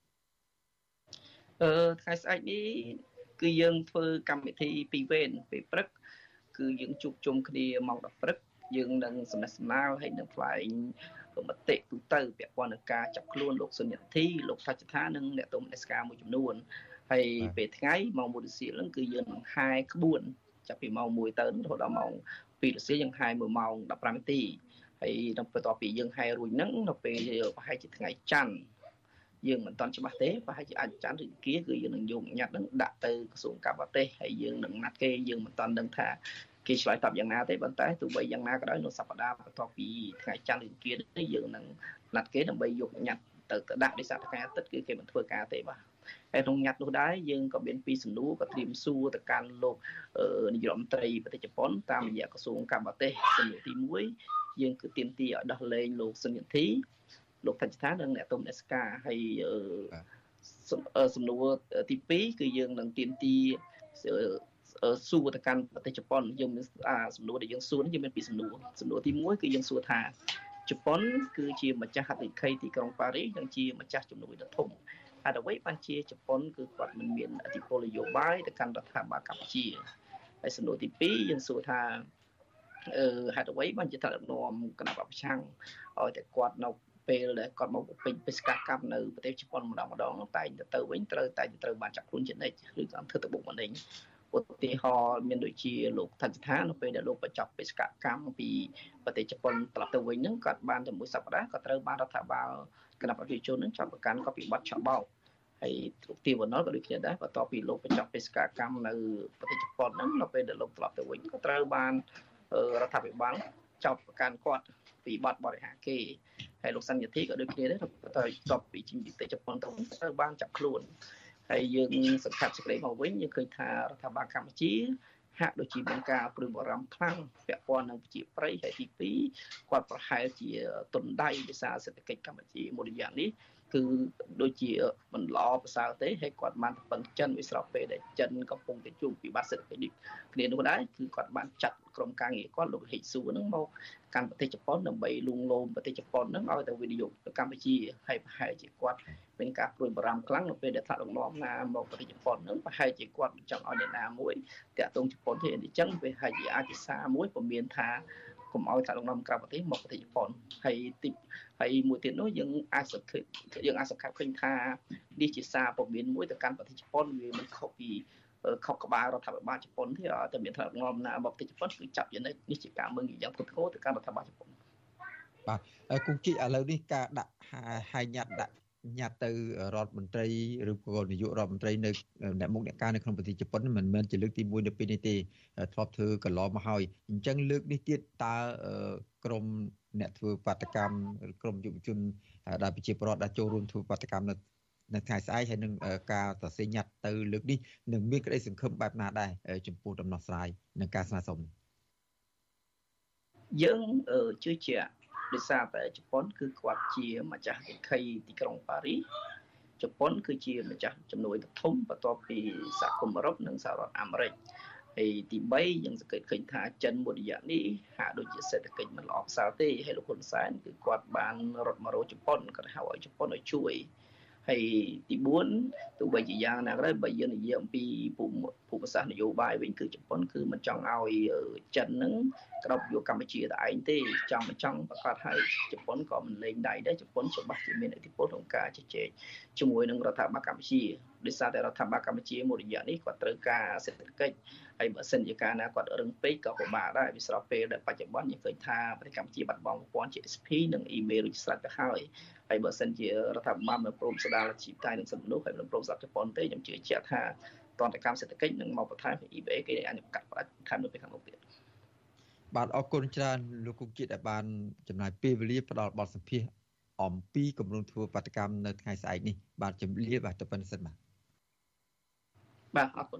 ថ្ងៃស្អែកនេះគឺយើងធ្វើកម្មវិធី2 វេនពេលព្រឹកគឺយើងជួបជុំគ្នាម៉ោង 10 ព្រឹកយើងនឹងសំណេះសំណាលហើយនឹងថ្លែងមតិទូទៅពាក់ព័ន្ធនឹងការចាប់ខ្លួនលោកស៊ុនចន្ទធីលោកថច្ឆថានិងអ្នកទោសមនសិការមួយចំនួនហើយពេលថ្ងៃម៉ោង 1 រសៀលហ្នឹងគឺយើងនឹងហាយក្បួនចាប់ពីម៉ោង 1 ទៅរហូតដល់ម៉ោង 2 រសៀលយើងហាយ1 ម៉ោង 15 នាទីហើយដល់បន្ទាប់ពីយើងហាយរួចហ្នឹងនៅពេលប្រហែលជាថ្ងៃច័ន្ទយើងមិនទាន់ច្បាស់ទេប្រហែលជាអាចច័ន្ទឬគៀគឺយើងនឹងយកញត្តិហ្នឹងដាក់ទៅក្រសួងការបរទេសហើយយើងនឹងណាត់គេយើងមិនទាន់ដឹងថាគេឆ្លើយតបយ៉ាងណាទេប៉ុន្តែទោះបីយ៉ាងណាក៏ដោយនៅសប្តាហ៍បន្ទាប់ពីថ្ងៃច័ន្ទឬគៀនេះយើងនឹងណាត់គេដើម្បីយកញត្តិទៅដាក់ដោយសារថ្ងៃអាទិត្យគឺគេមិនធ្វើការទេបាទហើយក្នុងញត្តិនោះដែរយើងក៏មាន2សំណួរក៏ត្រៀមសួរទៅកាន់លោកនាយករដ្ឋមន្ត្រីប្រទេសជប៉ុនតាមរយៈក្រសួងការបរទេសសំណួរទី1យើងគឺទាមទារឲ្យដោះលែងលោកស៊ុនចន្ទធីលោកថច្ឆថានិងអ្នកទោសមនសិការហើយសំណួរទី2គឺយើងនឹងទាមទារសួរទៅកាន់ប្រទេសជប៉ុនយើងមានសំណួរដែលយើងសួរនេះយើងមានពីសំណួរទី1គឺយើងសួរថាជប៉ុនគឺជាម្ចាស់ហត្ថលេខីទីក្រុងប៉ារីសនិងជាម្ចាស់ជំនួយដ៏ធំហេតុអ្វីបានជាជប៉ុនគឺគាត់មិនមានឥទ្ធិពលនយោបាយទៅកាន់រដ្ឋាភិបាលកម្ពុជាហើយសំណួរទី2យើងសួរថាហេតុអ្វីបានជាថ្នាក់ដឹកនាំគណៈបព្វប្រឆាំងឲ្យតែគាត់នៅពេលដែលគាត់មកពេញបេសកកម្មនៅប្រទេសជប៉ុនម្ដងតែទៅវិញត្រូវបានចាប់ខ្លួនជានិច្ចឬក៏ធ្វើទៅបុកម្នេញឧទាហរណ៍មានដូចជាលោកថាច់ថានៅពេលដែលលោកបញ្ចប់បេសកកម្មពីប្រទេសជប៉ុនត្រឡប់ទៅវិញហ្នឹងគាត់បានតែមួយសប្តាហ៍ក៏ត្រូវបានរដ្ឋាភិបាលគណៈប្រជាជនហ្នឹងចាប់ប្រកាន់គាត់ពីបទឆបោកហើយលោកទីវណ្ណុលក៏ដូចគ្នាដែរបន្ទាប់ពីលោកបញ្ចប់បេសកកម្មនៅប្រទេសជប៉ុនហ្នឹងនៅពេលដែលលោកត្រឡប់ទៅវិញក៏ត្រូវបានរដ្ឋាភិបាលចាប់ប្រកាន់គាត់ពីបទបរិហាគេហើយលោកសន្យាធីក៏ដូចគ្នាដែរទៅចប់ពីជីវិតប្រទេសជប៉ុនទៅត្រូវបានចាប់ខ្លួនហើយយើងសង្កត់សេចក្តីមកវិញយើងឃើញថារដ្ឋាភិបាលកម្ពុជាហាក់ដូចជាមានការព្រួយបារម្ភខ្លាំងពាក់ព័ន្ធនឹងប្រជាប្រិយហើយទី2គាត់ប្រហែលជាទុនដៃវិសាសេដ្ឋកិច្ចកម្ពុជាមួយរយៈនេះគឺដូចជាមិនល្អប្រសើរទេហើយគាត់បានពឹងចិនវាស្របពេលដែលចិនកំពុងតែជួបវិបត្តិសេដ្ឋកិច្ចនេះគ្នានោះដែរគឺគាត់បានចាត់ក្រុមការងារគាត់លោកហេស៊ូហ្នឹងមកកាន់ប្រទេសជប៉ុនដើម្បីលួងលោមប្រទេសជប៉ុនហ្នឹងឲ្យទៅវិនិយោគទៅកម្ពុជាហើយប្រហែលជាគាត់មានការព្រួយបារម្ភខ្លាំងនៅពេលដែលថ្នាក់ដឹកនាំណាមកប្រទេសជប៉ុនហ្នឹងប្រហែលជាគាត់ចង់ឲ្យអ្នកណាមួយតាក់ទងជប៉ុនទេអញ្ចឹងវាហើយជាអាចជាសារមួយពមៀនថាកុំឲ្យថ្នាក់ដឹកនាំក្រៅប្រទេសមកប្រទេសជប៉ុនហើយមួយទៀតនោះយើងអាចសង្កេតឃើញថានេះជាសារពមៀនមួយទៅកាន់ប្រទេសជប៉ុនវាមិនខុសពីខុសក្បាលរដ្ឋាភិបាលជប៉ុនទេតែមានថ្នាក់ដឹកនាំណាមកប្រទេសជប៉ុនគឺចាប់យ៉ាងនេះជាការមើលយ៉ាងធ្ងន់ធ្ងរទៅកាន់រដ្ឋាភិបាលជប៉ុនបាទគង់ជីឥឡូវនេះការដាក់ហើយញ៉ាត់ទៅរដ្ឋមន្ត្រីឬក៏នាយករដ្ឋមន្ត្រីនៅអ្នកមុខអ្នកការនៅក្នុងប្រទេសជប៉ុនមិនមែនជាលើកទី1នៅពេលនេះទេធ្លាប់ធ្វើកន្លងមកហើយអញ្ចឹងលើកនេះទៀតតើក្រមអ្នកធ្វើបាតកម្មឬក្រមយុវជនដែលប្រជាពលរដ្ឋដែលចូលរួមធ្វើបាតកម្មនៅថ្ងៃស្អែកហើយនឹងការសរសេរញ៉ាត់ទៅលើកនេះនឹងមានក្តីសង្ឃឹមបែបណាដែរចំពោះដំណោះស្រាយនិងការស្នើសុំយើងជឿជាក់ដោយសារតែជប៉ុនគឺគាត់ជាម្ចាស់លេខីទីក្រុងប៉ារីសជប៉ុនគឺជាម្ចាស់ជំនួយដ៏ធំបន្ទាប់ពីសហគមន៍អឺរ៉ុបនិងសហរដ្ឋអាមេរិកហើយទី3យើងសង្កេតឃើញថាចិនមួយរយៈនេះហាក់ដូចជាសេដ្ឋកិច្ចមិនល្អប្រសើរទេហើយលោកហ៊ុនសែនគឺគាត់បានរត់មករកជប៉ុនគាត់ហៅឲ្យជប៉ុនឲ្យជួយហើយទី4ទោះបីជាយ៉ាងណាក៏ដោយបើយើងនិយាយអំពីភូមិសាស្ត្រនយោបាយវិញគឺជប៉ុនគឺមិនចង់ឲ្យចិនហ្នឹងក្របយកកម្ពុជាតែឯងទេចង់ប្រកាសឲ្យជប៉ុនក៏មិនលែងដៃដែរជប៉ុនច្បាស់ជាមានឥទ្ធិពលក្នុងការជជែកជាមួយនឹងរដ្ឋាភិបាលកម្ពុជាដោយសារតែរដ្ឋាភិបាលកម្ពុជាមួយរយៈនេះគាត់ត្រូវការសេដ្ឋកិច្ចហើយបើសិនជាការណាគាត់រឹងពេកក៏ពិបាកដែរវាស្របពេលដែលបច្ចុប្បន្នយើងឃើញថាប្រទេសកម្ពុជាបាត់បង់ប្រព័ន្ធ GSP និង email រួចស្រេចទៅហើយបើសិនជារដ្ឋាភិបាលមិនព្រមស្ដារជីវភាពនិងសិទ្ធិមនុស្សហើយមិនព្រមស្ដាប់ជប៉ុនទេខ្ញុំជឿជាក់ថាតន្តកម្មសេដ្ឋកិច្ចនឹងមកបន្ថែម EBA គេអាចកាត់ផ្ដាច់បន្ថែមនៅពេលខាងមុខទៀតបាទអរគុណច្រើនលោកគុកជាតិដែលបានចំណាយពេលវេលាផ្ដល់បទសម្ភាសន៍អំពីគម្រោងធ្វើបាតកម្មនៅថ្ងៃស្អែកនេះបាទជំរាបបាទទៅប៉ុណ្ណឹងសិនបាទអរគុណ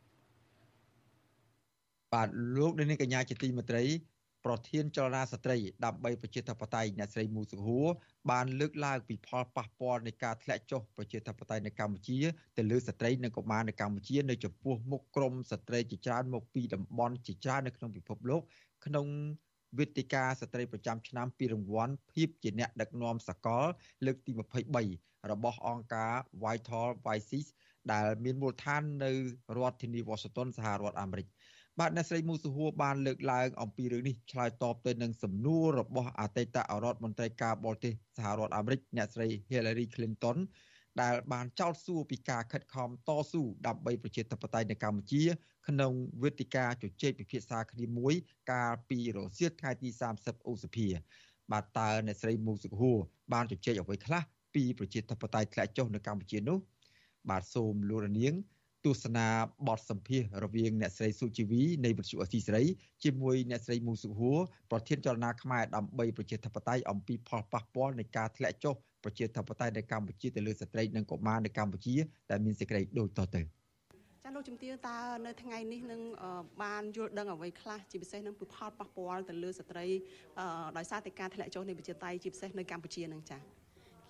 បាទលោកនាងកញ្ញាជាទីមេត្រីប្រធានចលនាស្ត្រីដើម្បីប្រជាធិបតេយ្យអ្នកស្រីមូសុហួរបានលើកឡើងពីផលប៉ះពាល់នៃការធ្លាក់ចុះប្រជាធិបតេយ្យនៅកម្ពុជាទៅលើស្ត្រីនិងកុមារនៅកម្ពុជានៅចំពោះមុខក្រមស្ត្រីជាច្រើនមកពីតំបន់ជាច្រើននៅក្នុងពិភពលោកក្នុងវេទិកាស្ត្រីប្រចាំឆ្នាំពីរង្វាន់ភាពជាអ្នកដឹកនាំសកលលើកទី23របស់អង្គការ Vital Voices ដែលមានមូលដ្ឋាននៅរដ្ឋធានី Washington សហរដ្ឋអាមេរិកបាទអ្នកស្រីមូសុហួរបានលើកឡើងអំពីរឿងនេះឆ្លើយតបទៅនឹងសំណួររបស់អតីតរដ្ឋមន្ត្រីការបរទេសសហរដ្ឋអាមេរិកអ្នកស្រី Hillary Clinton ដែលបានចោទសួរពីការខិតខំតស៊ូដើម្បីប្រជាធិបតេយ្យនៅកម្ពុជាក្នុងវេទិកាជជែកពិភាក្សាគ្នាមួយកាលពីរសៀលថ្ងៃទី30ឧសភាបាទតើអ្នកស្រីមូសុហួរបានជជែកអ្វីខ្លះពីប្រជាធិបតេយ្យធ្លាក់ចុះនៅកម្ពុជានោះបាទសូមលោករនាងទស្សនាបទសម្ភាសន៍រវាងអ្នកស្រីសុជីវីនៃវិទ្យុអស៊ីសេរីជាមួយអ្នកស្រីមូសុហួរប្រធានចលនាខ្មែរដើម្បីប្រជាធិបតេយ្យអំពីផលប៉ះពាល់នៃការធ្លាក់ចុះប្រជាធិបតេយ្យនៅកម្ពុជាទៅលើស្ត្រីនិងកុមារនៅកម្ពុជាដែលមានសេចក្តីដូចតទៅចាលោកជំទាវតើនៅថ្ងៃនេះនឹងបានយល់ដឹងអ្វីខ្លះជាពិសេសនឹងផលប៉ះពាល់ទៅលើស្ត្រីដោយសារតែការធ្លាក់ចុះនៃប្រជាធិបតេយ្យជាពិសេសនៅកម្ពុជានឹងចា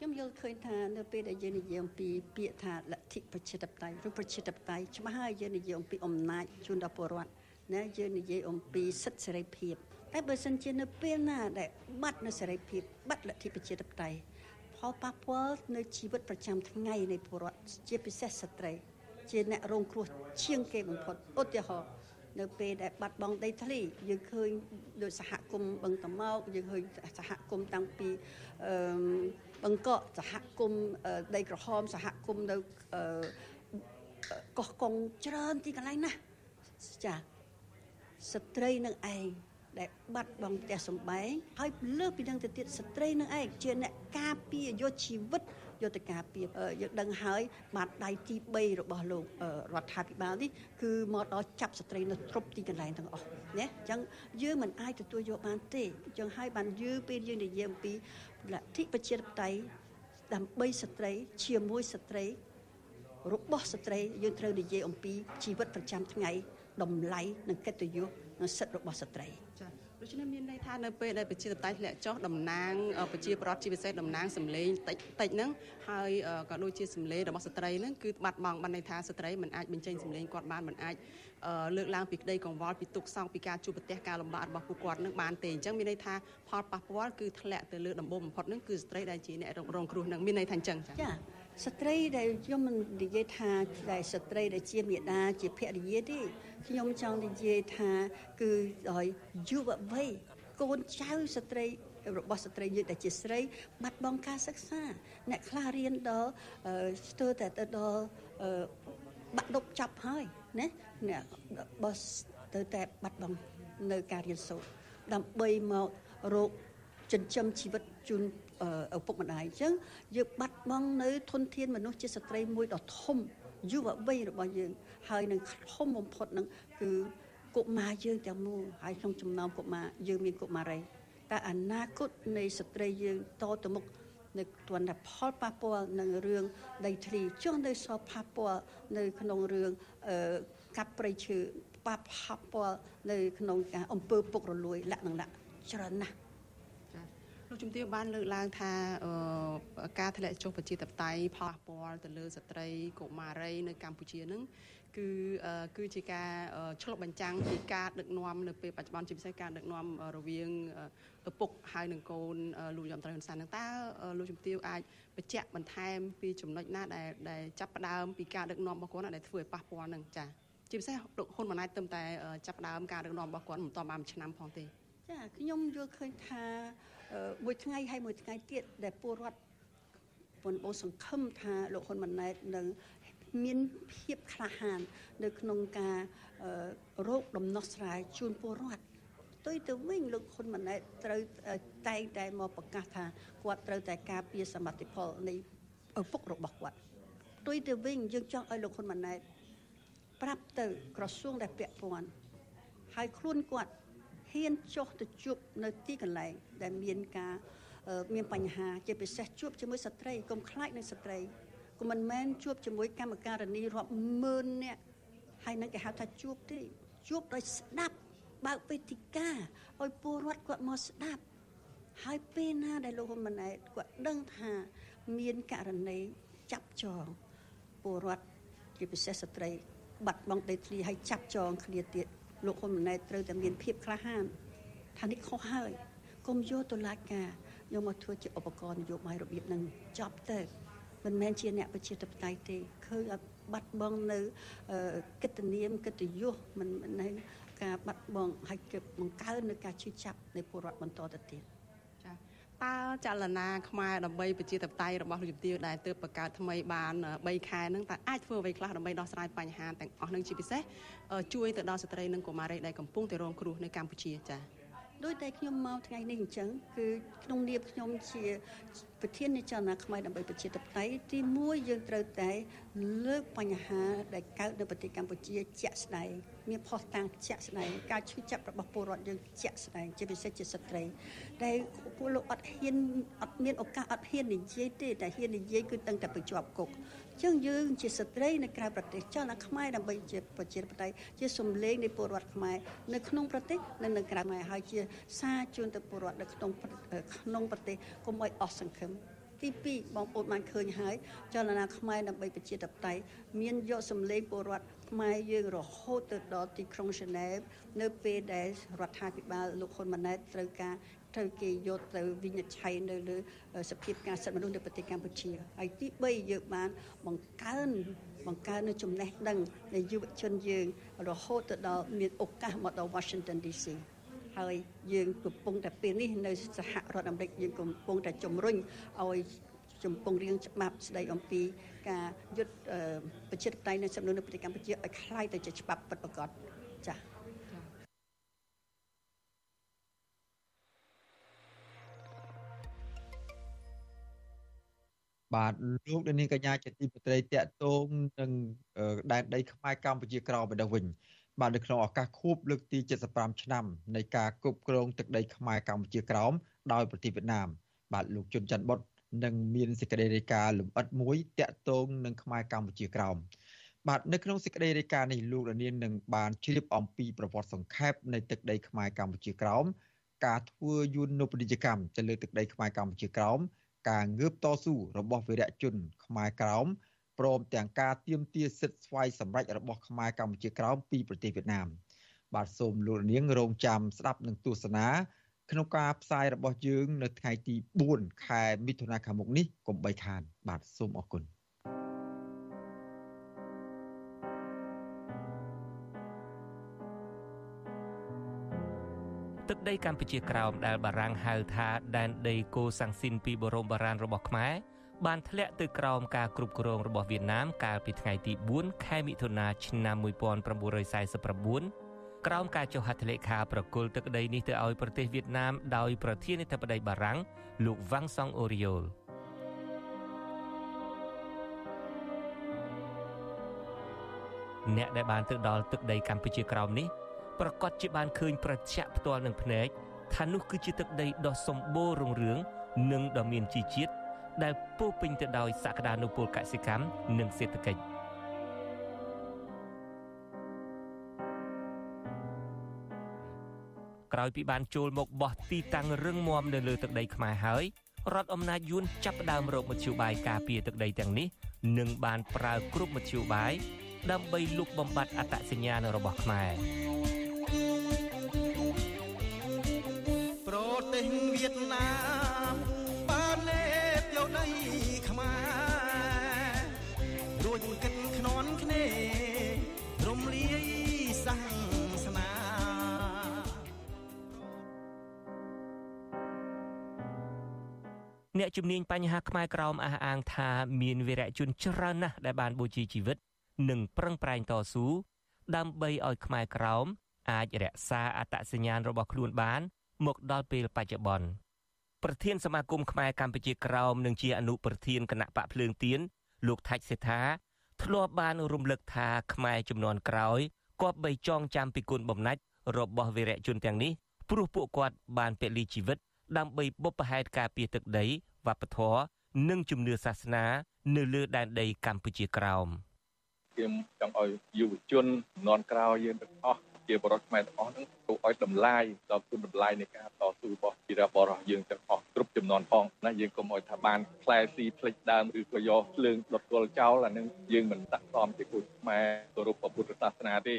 ខ្ញុំយល់ឃើញថានៅពេលដែលយើងនិយាយអំពីពាក្យថាលទ្ធិប្រជាធិបតេយ្យឬប្រជាធិបតេយ្យច្បាស់ហើយយើងនិយាយអំពីអំណាចជូនដល់ពលរដ្ឋណាយើងនិយាយអំពីសិទ្ធិសេរីភាពតែបើសិនជានៅពេលណាដែលបាត់នៅសេរីភាពបាត់លទ្ធិប្រជាធិបតេយ្យផលប៉ះពាល់នៅជីវិតប្រចាំថ្ងៃនៃពលរដ្ឋជាពិសេសស្ត្រីជាអ្នករងគ្រោះជាងគេបំផុតឧទាហរណ៍នៅពេលដែលបាត់បង់ដីធ្លីយើងឃើញដោយសហគមន៍បឹងតមោកយើងឃើញសហគមន៍តាំងពីបឹងកក់សហគមន៍ដីក្រហមសហគមន៍នៅកោះកុងច្រើនទីកន្លែងណាចាស្ត្រីនឹងឯងដែលបាត់បង់ផ្ទះសម្បែងហើយលើសពីនឹងទៅទៀតស្ត្រីនឹងឯងជាអ្នកការពារយកជីវិតយកទៅការពារយើងដឹងហើយបាត់ដៃទី3របស់លោករដ្ឋាភិបាលនេះគឺមកដល់ចាប់ស្ត្រីនៅគ្រប់ទីកន្លែងទាំងអស់ណាអញ្ចឹងយើងមិនអាចទទួលយកបានទេអញ្ចឹងហើយបានពេលយើងនិយាយអំពីលទ្ធិប្រជាធិបតេយ្យដើម្បីស្ត្រីជាមួយស្ត្រីរបស់ស្ត្រីយើងត្រូវនិយាយអំពីជីវិតប្រចាំថ្ងៃតម្លៃនិងកិត្តិយសនិងសិទ្ធិរបស់ស្ត្រីចា៎ដូច្នេះមានន័យថានៅពេលដែលប្រជាធិបតេយ្យធ្លាក់ចុះតំណាងប្រជាប្រដ្ឋជាពិសេសតំណាងសម្លេងតិចហ្នឹងហើយក៏ដូចជាសម្លេងរបស់ស្ត្រីហ្នឹងគឺបាត់បង់បានន័យថាស្ត្រីមិនអាចបញ្ចេញសម្លេងគាត់បានមិនអាចលើកឡើងពីក្តីកង្វល់ពីទុក្ខសោកពីការជួបប្រទះការលំបាករបស់ពួកគាត់នឹងបានទេអញ្ចឹងមានន័យថាផលប៉ះពាល់គឺធ្លាក់ទៅលើដំបូងបំផុតហ្នឹងគឺស្ត្រីដែលជាអ្នករងគ្រោះហ្នឹងមានន័យថាអញ្ចឹងចាស្ត្រីដែលខ្ញុំមិននិយាយថាដែលស្ត្រីដែលជាមេដាជាភរិយាទេខ្ញុំចង់និយាយថាគឺដោយយុវវ័យកូនចៅស្ត្រីរបស់ស្ត្រីយើងដែលជាស្រីបាត់បង់ការសិក្សាអ្នកខ្លះរៀនដល់ស្ទើរតែទៅដល់បាក់ឌុបចាប់ហើយណាអ្នកបោះទៅតែបាត់បង់នៅការរៀនសូត្រដើម្បីមករកចិញ្ចឹមជីវិតជូនឪពុកម្ដាយអញ្ចឹងយើងបាត់បង់នៅធនធានមនុស្សជាស្ត្រីមួយដ៏ធំយុវវ័យរបស់យើងហើយនឹងធំបំផុតនឹងគឺកុមារយើងទាំងមូលហើយក្នុងចំណោមកុមារយើងមានកុមារីតែអនាគតនៃស្ត្រីយើងតទៅមុខនៅទាន់តែផលប៉ះពាល់នឹងរឿងដីធ្លីចុះនៅសល់ប៉ះពាល់នៅក្នុងរឿងកាប់ព្រៃឈើប៉ះពាល់នៅក្នុងការអំពើពុករលួយលក្ខណៈច្រើនណាស់លោកជំទាវបានលើកឡើងថាការធ្លាក់ចុះប្រជាធិបតេយ្យផលប៉ះពាល់ទៅលើស្ត្រីកុមារីនៅកម្ពុជាហ្នឹងគឺជាការឆ្លុះបញ្ចាំងពីការដឹកនាំនៅពេលបច្ចុប្បន្នជាពិសេសការដឹកនាំរវាងឪពុកហើយនិងកូនលោកយមត្រីហ៊ុនសែនហ្នឹងតើលោកជំទាវអាចបញ្ជាក់បន្ថែមពីចំណុចណាដែលចាប់ផ្ដើមពីការដឹកនាំរបស់គាត់ដែលធ្វើឲ្យប៉ះពាល់ហ្នឹងចា៎ជាពិសេសលោកហ៊ុនម៉ាណែតទៅតែចាប់ផ្ដើមការដឹកនាំរបស់គាត់មិនទាន់បាន1ឆ្នាំផងទេចាខ្ញុំយល់ឃើញថាមួយថ្ងៃហើយមួយថ្ងៃទៀតដែលពលរដ្ឋបងសង្ឃឹមថាលោកហ៊ុនម៉ាណែតនឹងមានភាពក្លាហាននៅក្នុងការរកដំណោះស្រាយជូនពលរដ្ឋផ្ទុយទៅវិញលោកហ៊ុនម៉ាណែតត្រូវតែងតែមកប្រកាសថាគាត់ត្រូវតែការពារសមិទ្ធផលនៃឪពុករបស់គាត់ផ្ទុយទៅវិញយើងចង់ឲ្យលោកហ៊ុនម៉ាណែតប្រាប់ទៅក្រសួងដែលពាក់ព័ន្ធហើយខ្លួនគាត់ហ៊ានចុះទៅជួបនៅទីកន្លែងដែលមានបញ្ហាជាពិសេសជួបជាមួយស្ត្រីកុំខ្លាចនឹងស្ត្រីកុំមិនមែនជួបជាមួយកម្មការិនីរាប់ម៉ឺននាក់ហើយនឹងគេហៅថាជួបទេជួបដោយស្ដាប់បើកវេទិកាឲ្យពលរដ្ឋគាត់មកស្ដាប់ហើយពេលណាដែលលោកហ៊ុនម៉ាណែតគាត់ដឹងថាមានករណីចាប់ចងពលរដ្ឋជាពិសេសស្ត្រីបាត់បង់ដីធ្លីហើយចាប់ចងគ្នាទៀតលោកហ៊ុនម៉ាណែតត្រូវតែមានភាពក្លាហានថានេះខុសហើយកុំយកតុលាការយកមកធ្វើជាឧបករណ៍នយោបាយរបៀបហ្នឹងចប់ទៅមិនមែនជាអ្នកប្រជាធិបតេយ្យទេឃើញឲ្យបាត់បង់នៅកិត្តិនាមកិត្តិយសមិននៅការបាត់បង់ហើយគឺបង្កើននៅការឈឺចាប់នៃពលរដ្ឋបន្តទៅទៀតចាតើចលនាខ្មែរដើម្បីប្រជាធិបតេយ្យរបស់លោកជំទាវដែលទើបបង្កើតថ្មីបាន3ខែហ្នឹងតើអាចធ្វើអ្វីខ្លះដើម្បីដោះស្រាយបញ្ហាទាំងអស់ហ្នឹងជាពិសេសជួយទៅដល់ស្ត្រីនិងកុមារីដែលកំពុងតែរងគ្រោះនៅកម្ពុជាចាដោយតែខ្ញុំមកថ្ងៃនេះអញ្ចឹងគឺក្នុងនាមខ្ញុំជាប្រធាននៃចលនាខ្មែរដើម្បីប្រជាធិបតេយ្យទី1យើងត្រូវតែលើកបញ្ហាដែលកើតនៅប្រទេសកម្ពុជាជាក់ស្ដែងមានផុសតាងជាក់ស្ដែងការឈឺចាប់របស់ពលរដ្ឋយើងជាក់ស្ដែងជាពិសេសជាស្ត្រីដែលពលរដ្ឋអត់មានឱកាសអត់ហ៊ាននិយាយទេតែហ៊ាននិយាយគឺតែបញ្ជាប់គុកអញ្ចឹងយើងជាស្ត្រីនៅក្រៅប្រទេសចលនាខ្មែរដើម្បីជាប្រជាធិបតេយ្យជាសម្លេងនៃពលរដ្ឋខ្មែរនៅក្នុងប្រទេសនិងនៅក្រៅខ្មែរហើយជាសារជូនទៅពលរដ្ឋនៅក្នុងប្រទេសកុំឲ្យអស់សង្ឃឹមទី2បងប្អូនបានឃើញហើយចលនាខ្មែរដើម្បីប្រជាធិបតេយ្យមានយកសម្លេងពលរដ្ឋខ្មែរយើងរហូតទៅដល់ទីក្រុងហ្សឺណែវនៅពេលដែលរដ្ឋាភិបាលលោកហ៊ុនម៉ាណែតត្រូវគេយកទៅវិនិច្ឆ័យនៅលើសភាពការសិទ្ធិមនុស្សនៅប្រទេសកម្ពុជាហើយទី3យើងបានបង្កើននៅចំណេះដឹងនៃយុវជនយើងរហូតទៅដល់មានឱកាសមកដល់ Washington DC ហើយយើងកំពុងតែពេលនេះនៅសហរដ្ឋអាមេរិកយើងកំពុងតែជំរុញឲ្យចំពោះរៀងច្បាប់ស្ដីអំពីការយុទ្ធប្រជាធិបតេយ្យនៅសិទ្ធិមនុស្សនៅប្រទេសកម្ពុជាឲ្យคล้ายទៅជាច្បាប់ពិតប្រាកដចា៎បាទលោកនាងកញ្ញាជាទីមេត្រីតាក់ទងនឹងដែនដីខ្មែរកម្ពុជាក្រោមម្ដងវិញបាទនៅក្នុងឱកាសខួបលើកទី75ឆ្នាំនៃការគ្រប់គ្រងទឹកដីខ្មែរកម្ពុជាក្រោមដោយប្រទេសវៀតណាមបាទលោកជុនច័ន្ទបុតនឹងមានសេចក្តីរាយការណ៍លម្អិតមួយតាក់ទងនឹងខ្មែរកម្ពុជាក្រោមបាទនៅក្នុងសេចក្តីរាយការណ៍នេះលោកនាងនឹងបានជ្រាបអំពីប្រវត្តិសង្ខេបនៃទឹកដីខ្មែរកម្ពុជាក្រោមការធ្វើយុទ្ធនពាណិជ្ជកម្មទៅលើទឹកដីខ្មែរកម្ពុជាក្រោមការងើបតស៊ូរបស់វីរៈជនខ្មែរក្រោមព្រមទាំងការទាមទារសិទ្ធិស្វ័យសម្រេចរបស់ខ្មែរកម្ពុជាក្រោមពីប្រទេសវៀតណាមបាទសូមលោកនាងរងចាំស្ដាប់និងទស្សនាក្នុងការផ្សាយរបស់យើងនៅថ្ងៃទី4ខែមិថុនាខាងមុខនេះកុំបីខានបាទសូមអរគុណទឹកដីកម្ពុជាក្រោមដែលបារាំងហៅថាដែនដីកូសាំងស៊ីនពីបរមបុរាណរបស់ខ្មែរបានធ្លាក់ទៅក្រោមការគ្រប់គ្រងរបស់វៀតណាមកាលពីថ្ងៃទី4ខែមិថុនាឆ្នាំ1949ក្រោមការចុះហត្ថលេខាប្រគល់ទឹកដីនេះទៅឲ្យប្រទេសវៀតណាមដោយប្រធានាធិបតីបារាំងលោកវ៉ាងសុងអូរីយ៉ូលអ្នកដែលបានទៅដល់ទឹកដីកម្ពុជាក្រោមនេះប្រកាសជាបានឃើញប្រឆាំងផ្ទាល់នឹងភ្នែកថានោះគឺជាទឹកដីដ៏សម្បូររុងរឿងនិងដ៏មានជីជាតិដែលពោពេញទៅដោយសក្តានុពលកសិកម្មនិងសេដ្ឋកិច្ចក្រោយពីបានចូលមកបោះទីតាំងរឹងមាំនៅលើទឹកដីខ្មែរហើយរដ្ឋអំណាចយួនចាប់ផ្ដើមរកមធ្យោបាយការពារទឹកដីទាំងនេះនិងបានប្រើគ្រប់មធ្យោបាយដើម្បីលុបបំបាត់អត្តសញ្ញាណរបស់ខ្មែរប្រទេសវៀតណាមបានលេបយកដីខ្មែររួចគិតខ្នន់ខ្នេរំលាយសាសនាអ្នកជំនាញបញ្ហាខ្មែរក្រោមអះអាងថាមានវីរៈជនច្រើនណាស់ដែលបានបូជាជីវិតនិងប្រឹងប្រែងតស៊ូដើម្បីឲ្យខ្មែរក្រោមអាចរក្សាអត្តសញ្ញាណរបស់ខ្លួនបានមកដល់ពេលបច្ចុប្បន្នប្រធានសមាគមខ្មែរកម្ពុជាក្រោមនិងជាអនុប្រធានគណៈបកភ្លើងទៀនលោកថាច់សេដ្ឋាធ្លាប់បានរំលឹកថាខ្មែរជំនាន់ក្រោយគប្បីចងចាំពីគុណបំណាច់របស់វីរៈជនទាំងនេះព្រោះពួកគាត់បានពលីជីវិតដើម្បីបុព្វហេតុការពារទឹកដីវប្បធម៌និងជំនឿសាសនានៅលើដែនដីកម្ពុជាក្រោមខ្ញុំចង់ឲ្យយុវជនជំនាន់ក្រោយយើងទាំងអស់ជាបរិបទខ្មែរទាំងអស់ហ្នឹងគួរឲ្យតម្លៃដល់គុណតម្លៃនៃការតស៊ូរបស់ជីរៈបរិបទយើងទាំងអស់គ្រប់ចំនួនផងណាយើងកុំឲ្យថាបានផ្លែស៊ីផ្លិចដើមឬក៏យកភ្លើងដុតគល់ចោលអានឹងយើងមិនស័ក្តិសមជាគូខ្មែរគោរពព្រះពុទ្ធសាសនាទេ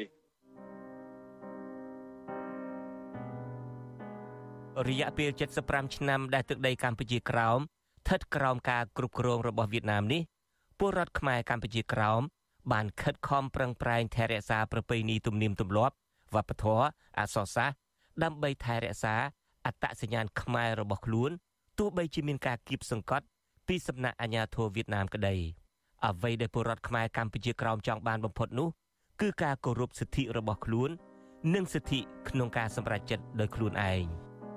រយៈពេល75ឆ្នាំដែលទឹកដីកម្ពុជាក្រោមស្ថិតក្រោមការគ្រប់គ្រងរបស់វៀតណាមនេះពលរដ្ឋខ្មែរកម្ពុជាក្រោមបានខិតខំប្រឹងប្រែងថែរក្សាប្រពៃណីទំនៀមទម្លាប់វប្បធម៌អក្សរសាស្ត្រដើម្បីថែរក្សាអត្តសញ្ញាណខ្មែររបស់ខ្លួនទោះបីជាមានការគៀបសង្កត់ពីសំណាក់អាជ្ញាធរវៀតណាមក្តីអ្វីដែលពលរដ្ឋខ្មែរកម្ពុជាក្រោមចង់បានបំផុតនោះគឺការគោរពសិទ្ធិរបស់ខ្លួននិងសិទ្ធិក្នុងការសម្រេចចិត្តដោយខ្លួនឯង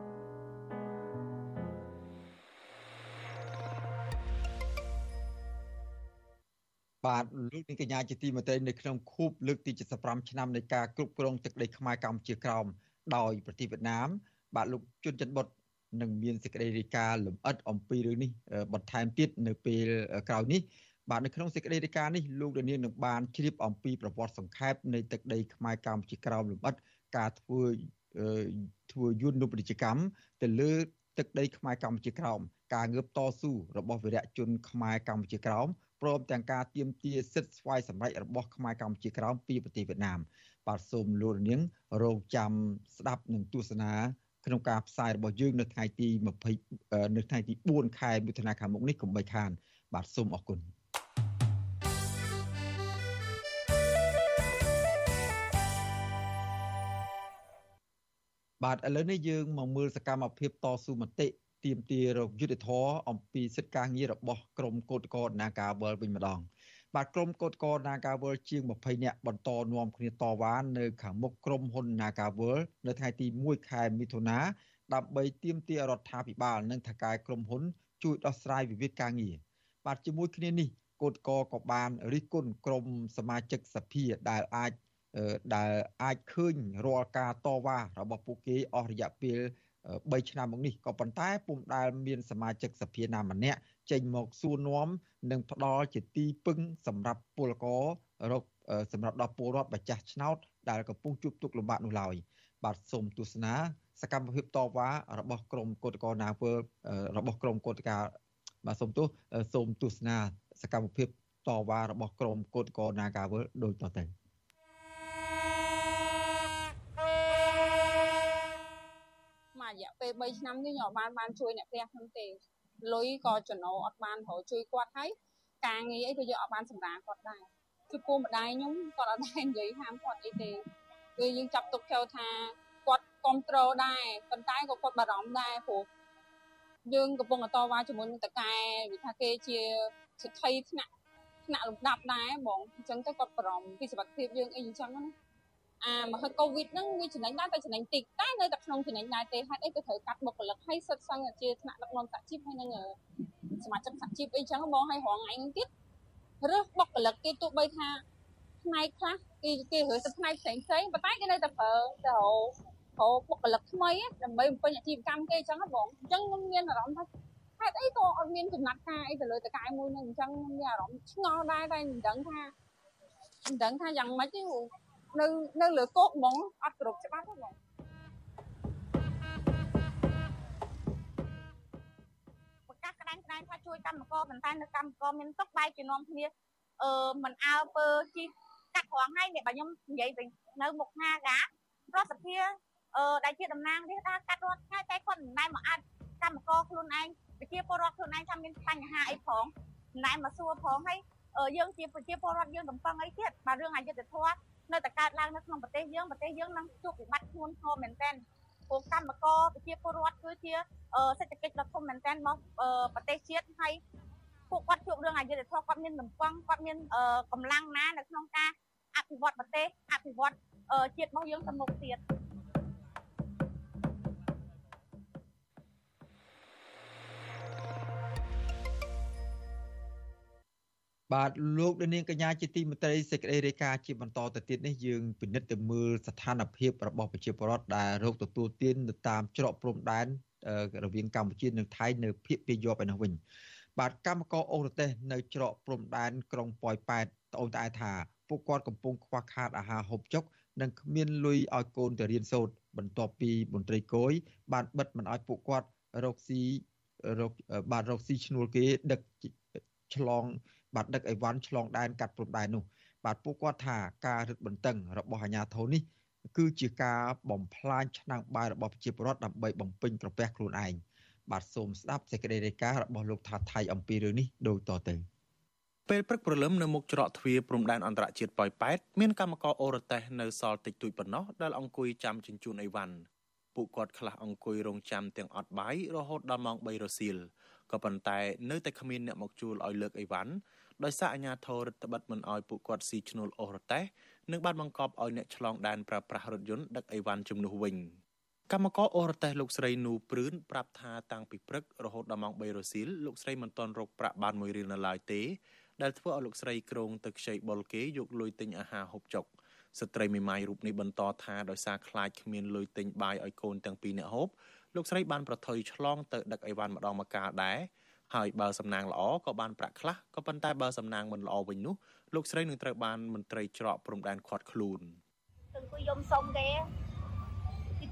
បាទលោកនាងកញ្ញាជាទីមេត្រីនៅក្នុងខួបលើកទី75ឆ្នាំនៃការគ្រប់គ្រងទឹកដីខ្មែរកម្ពុជាក្រោមដោយប្រទេសវៀតណាមបាទលោកជុនច័ន្ទបុតនឹងមានសេចក្តីរាយការណ៍លម្អិតអំពីរឿងនេះបន្ថែមទៀតនៅពេលក្រោយនេះបាទនៅក្នុងសេចក្តីរាយការណ៍នេះលោកនាងនឹងបានជ្រាបអំពីប្រវត្តិសង្ខេបនៃទឹកដីខ្មែរកម្ពុជាក្រោមលម្អិតការធ្វើយុទ្ធនពាណិជ្ជកម្មទៅលើទឹកដីខ្មែរកម្ពុជាក្រោមការងើបតស៊ូរបស់វីរៈជនខ្មែរកម្ពុជាក្រោមព្រមទាំងការទាមទារសិទ្ធិស្វ័យសម្រេចរបស់ខ្មែរកម្ពុជាក្រោមពីប្រទេសវៀតណាមបាទសូមលោកនាងរងចាំស្ដាប់និងទស្សនាក្នុងការផ្សាយរបស់យើងនៅថ្ងៃទី4 ខែមិថុនាខាងមុខនេះកុំបីខានបាទសូមអរគុណបាទឥឡូវនេះយើងមកមើលសកម្មភាពតស៊ូមតិទាមទាររកយុត្តិធម៌អំពីសិទ្ធិការងាររបស់ក្រុមកោតក្រ Nagawal វិញម្ដងបាទក្រុមកោតក្រ Nagawal ជាង20នាក់បន្តនាំគ្នាតវ៉ានៅខាងមុខក្រុមហ៊ុន Nagawal នៅថ្ងៃទី1 ខែមិថុនាដើម្បីទាមទាររដ្ឋាភិបាលនិងថៅកែក្រុមហ៊ុនជួយដោះស្រាយវិវាទការងារបាទជាមួយគ្នានេះកោតក្រក៏បានរិះគន់ក្រុមសមាជិកសភាដែលអាចឃើញរាល់ការតវ៉ារបស់ពួកគេអស់រយៈពេល3ឆ្នាំមកនេះក៏ប៉ុន្តែពុំដែលមានសមាជិកសភាណាម្នាក់ចេញមកសួរនាំនិងផ្ដល់ជាទីពឹងសម្រាប់ពលករសម្រាប់ដល់ពលរដ្ឋម្ចាស់ឆ្នោតដែលកំពុងជួបទុក្ខលំបាកនោះឡើយបាទសូមទស្សនាសកម្មភាពតវ៉ារបស់ក្រុមកោតក្រ Nagawal របស់ក្រុមកោតក្របាទសូមទស្សនាសកម្មភាពតវ៉ារបស់ក្រុមកោតក្រ Nagawal ដូចតទៅរយៈពេល3ឆ្នាំនេះខ្ញុំបានជួយអ្នកផ្ទះខ្ញុំទេលុយក៏ចំណូលអត់បានរកជួយគាត់ហើយការងារអីក៏យកអត់បានសម្រាប់គាត់ដែរគឺពូម្ដាយខ្ញុំគាត់អត់ដែរនិយាយហាមគាត់អីទេគឺយើងចាប់ទុកចូលថាគាត់គ្រប់គ្រងដែរប៉ុន្តែក៏គាត់បារម្ភដែរព្រោះយើងកំពុងតវ៉ាជាមួយនឹងតកែវិថាគេជាសិទ្ធិថ្នាក់លំដាប់ដែរបងអញ្ចឹងទៅគាត់បារម្ភពីសុខភាពយើងអីអញ្ចឹងណាមហិកូវីដហ្នឹងវាចំណេញដែរតែចំណេញតិចតែនៅតែក្នុងចំណេញដែរទេហេតុអីក៏ត្រូវកាត់បុគ្គលិកឲ្យសិតសឹងជាថ្នាក់ដឹកនាំសហជីពហើយនឹងសមាជិកសហជីពអីចឹងបងឲ្យរងថ្ងៃហ្នឹងទៀតរើសបុគ្គលិកគេទោះបីថាផ្នែកខ្លះគេរើសទៅផ្នែកផ្សេងប៉ុន្តែគេនៅតែប្រើទៅរកបុគ្គលិកថ្មីដើម្បីបំពេញអាជីវកម្មគេអញ្ចឹងបងអញ្ចឹងខ្ញុំមានអារម្មណ៍ថាហេតុអីក៏អត់មានចំណាត់ការអីទៅលើតកែមួយហ្នឹងអញ្ចឹងមានអារម្មណ៍ឆ្ងល់ដែរតែមិនដឹងថាយ៉ាងម៉េចទេនៅលើគោកហ្មងអត់គ្រប់ច្បាប់ទេបងប្រកាសក្តាំងថាជួយកម្មករប៉ុន្តែនៅកម្មករមានទុកបែរជានាំគ្នាមិនអើពើជីកាត់រងហើយនេះបើខ្ញុំនិយាយវិញនៅមុខហាការដ្ឋសភាដែលជាតំណាងនេះថាកាត់រត់ថ្ងៃតែគាត់មិនដែលមកអាចកម្មករខ្លួនឯងប្រជាពលរដ្ឋខ្លួនឯងថាមានបញ្ហាអីផងមិនដែលមកសួរផងហើយយើងជាប្រជាពលរដ្ឋយើងកំពុងអីទៀតបើរឿងអយុត្តិធម៌នៅតែកើតឡើងនៅក្នុងប្រទេសយើងនឹងជួបវិបត្តិធ្ងន់ធ្ងរមែនទែនពលកម្មករប្រជាពលរដ្ឋគឺជាសេដ្ឋកិច្ចដ៏ធំមែនទែនរបស់ប្រទេសជាតិហើយពួកគាត់ជួបរឿងអយុត្តិធម៌គាត់មានបំពង់គាត់មានកម្លាំងណានៅក្នុងការអភិវឌ្ឍប្រទេសអភិវឌ្ឍជាតិរបស់យើងទៅមុខទៀតបាទលោកនាងកញ្ញាជាទីមេត្រីសេចក្តីរាយការណ៍ជាបន្តទៅទៀតនេះយើងពិនិត្យទៅមើលស្ថានភាពរបស់ប្រជាពលរដ្ឋដែលរកទទួលទាននៅតាមច្រកព្រំដែនរវាងកម្ពុជានិងថៃនៅភាគពាយ័ព្យឯនោះវិញបាទកម្មករអូរទេសនៅច្រកព្រំដែនក្រុងប៉ោយប៉ែតត្អូញត្អែថាពួកគាត់កំពុងខ្វះខាតអាហារហូបចុកនិងគ្មានលុយឲ្យកូនទៅរៀនសូត្របន្ទាប់ពីមន្ត្រីគយបានបិទមិនឲ្យពួកគាត់រកស៊ីឈ្នួលគេដឹកឆ្លងបាទដឹកអីវ៉ាន់ឆ្លងដែនកាត់ព្រំដែននោះបាទពួកគាត់ថាការរឹតបន្តឹងរបស់អាជ្ញាធរនេះគឺជាការបំផ្លាញឆ្នាំងបាយរបស់ប្រជាពលរដ្ឋដើម្បីបំពេញក្រពះខ្លួនឯងបាទសូមស្ដាប់សេចក្តីរាយការណ៍របស់លោកថាថៃអំពីរឿងនេះដូចតទៅពេលព្រឹកព្រលឹមនៅមុខច្រកទ្វារព្រំដែនអន្តរជាតិប៉ោយប៉ែតមានកម្មករអូរទេសនៅសល់តិចតួចប៉ុណ្ណោះដែលអង្គុយចាំជញ្ជូនអីវ៉ាន់ពួកគាត់ខ្លះអង្គុយរងចាំទាំងអត់បាយរហូតដល់ម៉ោង3រសៀលក៏ប៉ុន្តែនៅតែគ្មានអ្នកមកជួលឲ្យលើកអីវ៉ាន់ដោយសារអាជ្ញាធររដ្ឋបិទមិនឲ្យពួកគាត់ស៊ីឈ្នួលអូរទេសនិងបានបង្កប់ឲ្យអ្នកឆ្លងដែនប្រើប្រាស់រថយន្តដឹកអីវ៉ាន់ជំនួសវិញកម្មករអូរទេសលោកស្រីនូព្រឿនប្រាប់ថាតាំងពីព្រឹករហូតដល់ម៉ោង3រសៀលលោកស្រីមិនទាន់រកប្រាក់បាន1រៀលនៅឡើយទេដែលធ្វើឲ្យលោកស្រីក្រងទៅខ្ចីបុលគេយកលុយទិញអាហារហូបចុកស្ត្រីមេម៉ាយរូបនេះបន្តថាដោយសារខ្លាចគ្មានលុយទិញបាយឲ្យកូនទាំងពីរអ្នកហូបលោកស្រីបានប្រថុយឆ្លងទៅដឹកអីវ៉ាន់ម្ដងម្កាលដែរហើយបើសំណាងល្អក៏បានប្រាក់ខ្លះក៏ប៉ុន្តែបើសំណាងមិនល្អវិញនោះលោកស្រីនឹងត្រូវបានមន្ត្រីច្រកព្រំដែនឃាត់ខ្លួនទៅអង្គុយយំសុំគេទី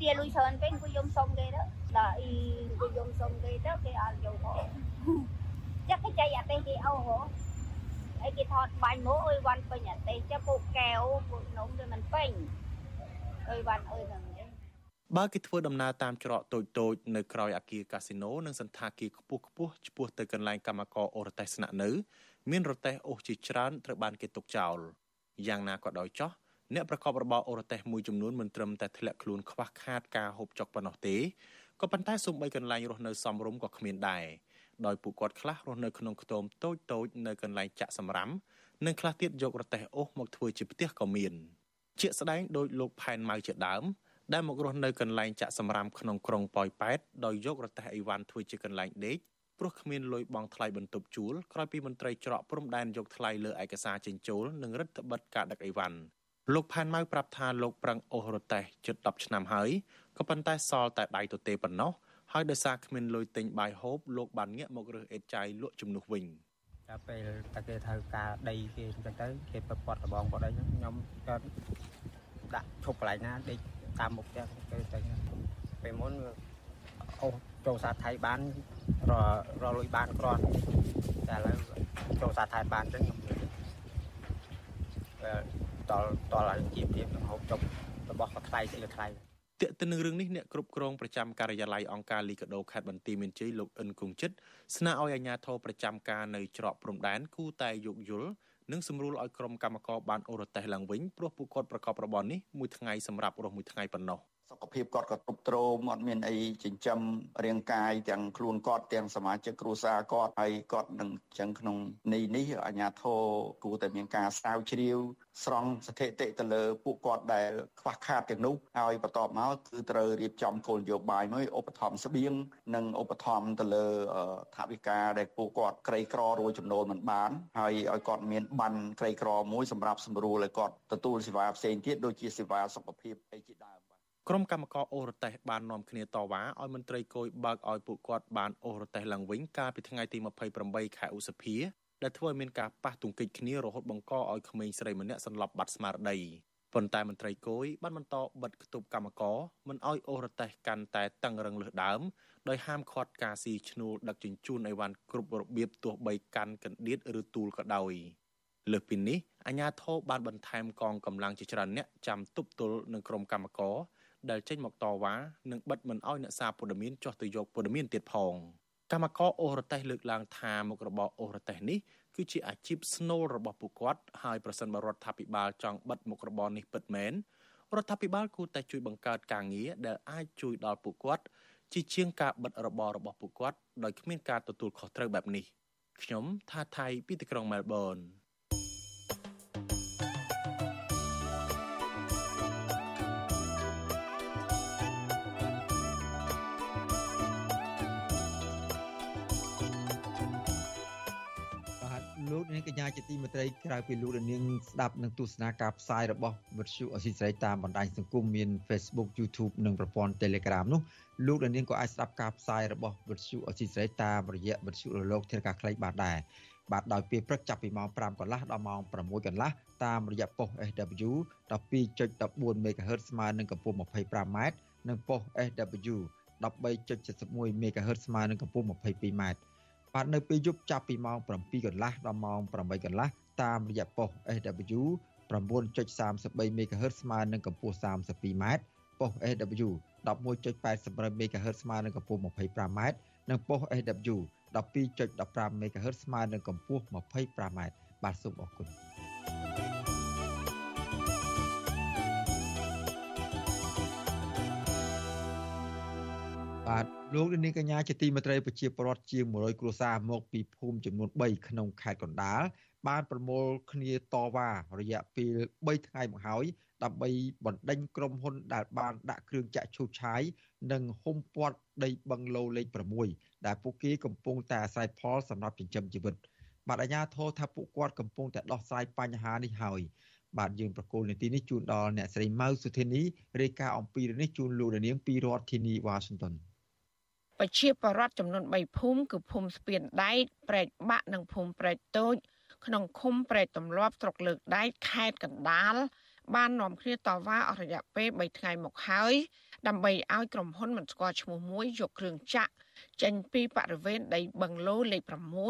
ទាលុយច្រើនពេកអង្គុយយំសុំគេទៅដល់អង្គុយយំសុំគេទៅគេអត់យកផងចាក់គេចៃអត់ទេគេអោហ៎អីគេថតបាញ់មកអុយវ៉ាន់ពេញអត់ទេចាពួកកែវពួកនំវាមិនពេញអុយវ៉ាន់អុយហ្នឹងបើគេធ្វើដំណើរតាមច្រកតូចៗនៅក្រោយអគារកាស៊ីណូនិងសន្តាគារខ្ពស់ឆ្ពោះទៅកន្លែងកម្មករអូរ៉ូតេសស្នាក់នៅមានរទេះអូសជាច្រើនត្រូវបានគេទុកចោលយ៉ាងណាក៏ដោយចោះអ្នកប្រកបរបរអូរ៉ូតេសមួយចំនួនមិនត្រឹមតែធ្លាក់ខ្លួនខ្វះខាតការហូបចុកប៉ុណ្ណោះទេក៏ប៉ុន្តែសូម្បីកន្លែងរស់នៅសមរម្យក៏គ្មានដែរដោយពួកគាត់ខ្លះរស់នៅក្នុងខ្ទមតូចនៅកន្លែងចាក់សម្រាមនិងខ្លះទៀតយករទេះអូសមកធ្វើជាផ្ទះក៏មានជាក់ស្ដែងដោយលោកផែនម៉ៅជាដើមដែលមករស់នៅកន្លែងចាក់សម្រាមក្នុងក្រុងប៉ោយប៉ែតដោយយករទេះអីវ៉ាន់ធ្វើជាកន្លែងដេកព្រោះគ្មានលុយបង់ថ្លៃបន្ទប់ជួលក្រោយពីមន្ត្រីច្រកព្រំដែនយកថ្លៃលើឯកសារចេញចូលនិងរដ្ឋបិទការដឹកអីវ៉ាន់លោកផែនម៉ៅប្រាប់ថាលោកប្រឹងអូសរទេះជិត10ឆ្នាំហើយក៏ប៉ុន្តែសល់តែដៃទទេប៉ុណ្ណោះហើយដោយសារគ្មានលុយទិញបាយហូបលោកបានងាកមករើសអេតចាយលក់ជំនួសវិញដល់ពេលតែគេធ្វើការដីគេអញ្ចឹងទៅគេប្រព័ន្ធរបងគាត់អីហ្នឹងខ្ញុំក៏ដាក់ឈប់កន្លែងណាដេកតាមមុខផ្ទះគេទៅពេលមុនអូចូលសាថៃបានរលុយបានគ្រាន់តែឥឡូវចូលសាថៃបានអញ្ចឹងខ្ញុំតលជីវភាពនឹងហូបចុករបស់គាត់ថ្លៃស្លៀកថ្លៃទាក់ទិននឹងរឿងនេះអ្នកគ្រប់គ្រងប្រចាំការិយាល័យអង្គការលីកាដូខេត្តបន្ទាយមានជ័យលោកអិនគង្ជិតស្នើឲ្យអាជ្ញាធរប្រចាំការនៅច្រកព្រំដែនគូតែយោគយល់និងសម្រួលឲ្យក្រុមកម្មករបានអូរ៉ូតេសឡើងវិញព្រោះពួកគាត់ប្រកបរបរនេះមួយថ្ងៃសម្រាប់រស់មួយថ្ងៃប៉ុណ្ណោះសុខភាពគាត់ក៏ទ្រុបទ្រោមអត់មានអីចិញ្ចឹមរាងកាយទាំងខ្លួនគាត់ទាំងសមាជិកគ្រួសារគាត់ហើយគាត់នឹងចឹងក្នុងនេះអាជ្ញាធរគួរតែមានការស្រាវជ្រាវស្រង់ស្ថិតិទៅលើពួកគាត់ដែលខ្វះខាតទាំងនោះហើយបន្ទាប់មកគឺត្រូវរៀបចំគោលនយោបាយមួយឧបត្ថម្ភស្បៀងនិងឧបត្ថម្ភទៅលើថវិកាដែលពួកគាត់ក្រីក្ររួចចំណូលមិនបានហើយឲ្យគាត់មានបានក្រីក្រមួយសម្រាប់សម្រួលឲ្យគាត់ទទួលសេវាផ្សេងទៀតដូចជាសេវាសុខភាពអីជាដើមក្រុមកម្មករអូរ៉ូតេសបាននាំគ្នាតវ៉ាឲ្យមន្ត្រីគយបើកឲ្យពួកគាត់បានអូរ៉ូតេសឡើងវិញកាលពីថ្ងៃទី28ខែឧសភាដែលធ្វើឲ្យមានការប៉ះទង្គិចគ្នារហូតបង្កឲ្យក្មេងស្រីម្នាក់សន្លប់បាត់ស្មារតីប៉ុន្តែមន្ត្រីគយបានបន្តបិទគប់កម្មករមិនឲ្យអូរ៉ូតេសកាន់តែតឹងរឹងលើសដើមដោយហាមឃាត់ការស៊ីឈ្នួលដឹកជញ្ជូនអីវ៉ាន់គ្រប់របៀបទោះបីកាន់កណ្ដៀតឬទូលក៏ដោយលើសពីនេះអាជ្ញាធរបានបន្ថែមកងកម្លាំងជាច្រើនអ្នកចាំទប់ទល់នឹងក្រុមកម្មករដែលចេញមកតវ៉ានិងបិទមិនអោយអ្នកសារព័ត៌មានចុះទៅយកព័ត៌មានទៀតផងកម្មករអូរ៉ូតេសលើកឡើងថាមុខរបរអូរ៉ូតេសនេះគឺជាអាជីពស្នូលរបស់ពួកគាត់ហើយប្រសិនបើរដ្ឋាភិបាលចង់បិទមុខរបរនេះពិតមែនរដ្ឋាភិបាលគួរតែជួយបង្កើតការងារដែលអាចជួយដល់ពួកគាត់ជាជាងការបិទរបររបស់ពួកគាត់ដោយគ្មានការទទួលខុសត្រូវបែបនេះខ្ញុំថាថៃពីទីក្រុងមែលប៊នលោកនាងកញ្ញាជាទីមេត្រីក្រៅពីលោកនាងស្ដាប់និងទស្សនាការផ្សាយរបស់វិទ្យុអស៊ីសេរីតាមបណ្ដាញសង្គមមាន Facebook YouTube និងប្រព័ន្ធ Telegram នោះលោកនាងក៏អាចស្ដាប់ការផ្សាយរបស់វិទ្យុអស៊ីសេរីតាមរយៈវិទ្យុរលកធាតុអាកាសខ្លីបានដែរបាទដោយពេលព្រឹកចាប់ពីម៉ោង 5 កន្លះដល់ម៉ោង 6 កន្លះតាមរយៈប៉ុស SW 12.14 MHz ស្មើនឹងកម្ពស់ 25m និងប៉ុស SW 13.71 MHz ស្មើនឹងកម្ពស់ 22mបាទនៅពេលយប់ចាប់ពីម៉ោង 7 កន្លះដល់ម៉ោង 8 កន្លះតាមរយៈប៉ុស SW 9.33 MHz ស្មើនឹងកម្ពស់ 32m ប៉ុស SW 11.85 MHz ស្មើនឹងកម្ពស់ 25m និងប៉ុស SW 12.15 MHz ស្មើនឹងកម្ពស់ 25m បាទសូមអរគុណបាទលោកនាងកញ្ញាជាទីមេត្រីប្រជាពលរដ្ឋជាង100គ្រួសារមកពីភូមិចំនួន3ក្នុងខេត្តកណ្ដាលបានប្រមូលគ្នាតវ៉ារយៈពេល3ថ្ងៃមកហើយដើម្បីបណ្ដេញក្រុមហ៊ុនដែលបានដាក់គ្រឿងចាក់ឈូសឆាយនិងហុំព័ទ្ធដីបឹងឡូលេខ6ដែលពួកគេកំពុងតែអាស្រ័យផលសម្រាប់ចិញ្ចឹមជីវិតបាទអាជ្ញាធរថាពួកគាត់កំពុងតែដោះស្រាយបញ្ហានេះហើយបាទយើងប្រកូលនីតិនេះជូនដល់អ្នកស្រីម៉ៅសុធានីរាយការណ៍អំពីរឿងនេះជូនលោកនាងពីរដ្ឋធានីវ៉ាស៊ីនតោនប្រជាពលរដ្ឋចំនួន3ភូមិគឺភូមិស្ពានដែកព្រែកបាក់និងភូមិព្រែកតូចក្នុងឃុំព្រែកទម្លាប់ស្រុកលើកដែកខេត្តកណ្ដាលបាននាំគ្នាតវ៉ាអស់រយៈពេល3ថ្ងៃមកហើយដើម្បីឲ្យក្រុមហ៊ុនមិនស្គាល់ឈ្មោះមួយយកគ្រឿងចាក់ចេញពីបរិវេណដីបឹងឡូលេខ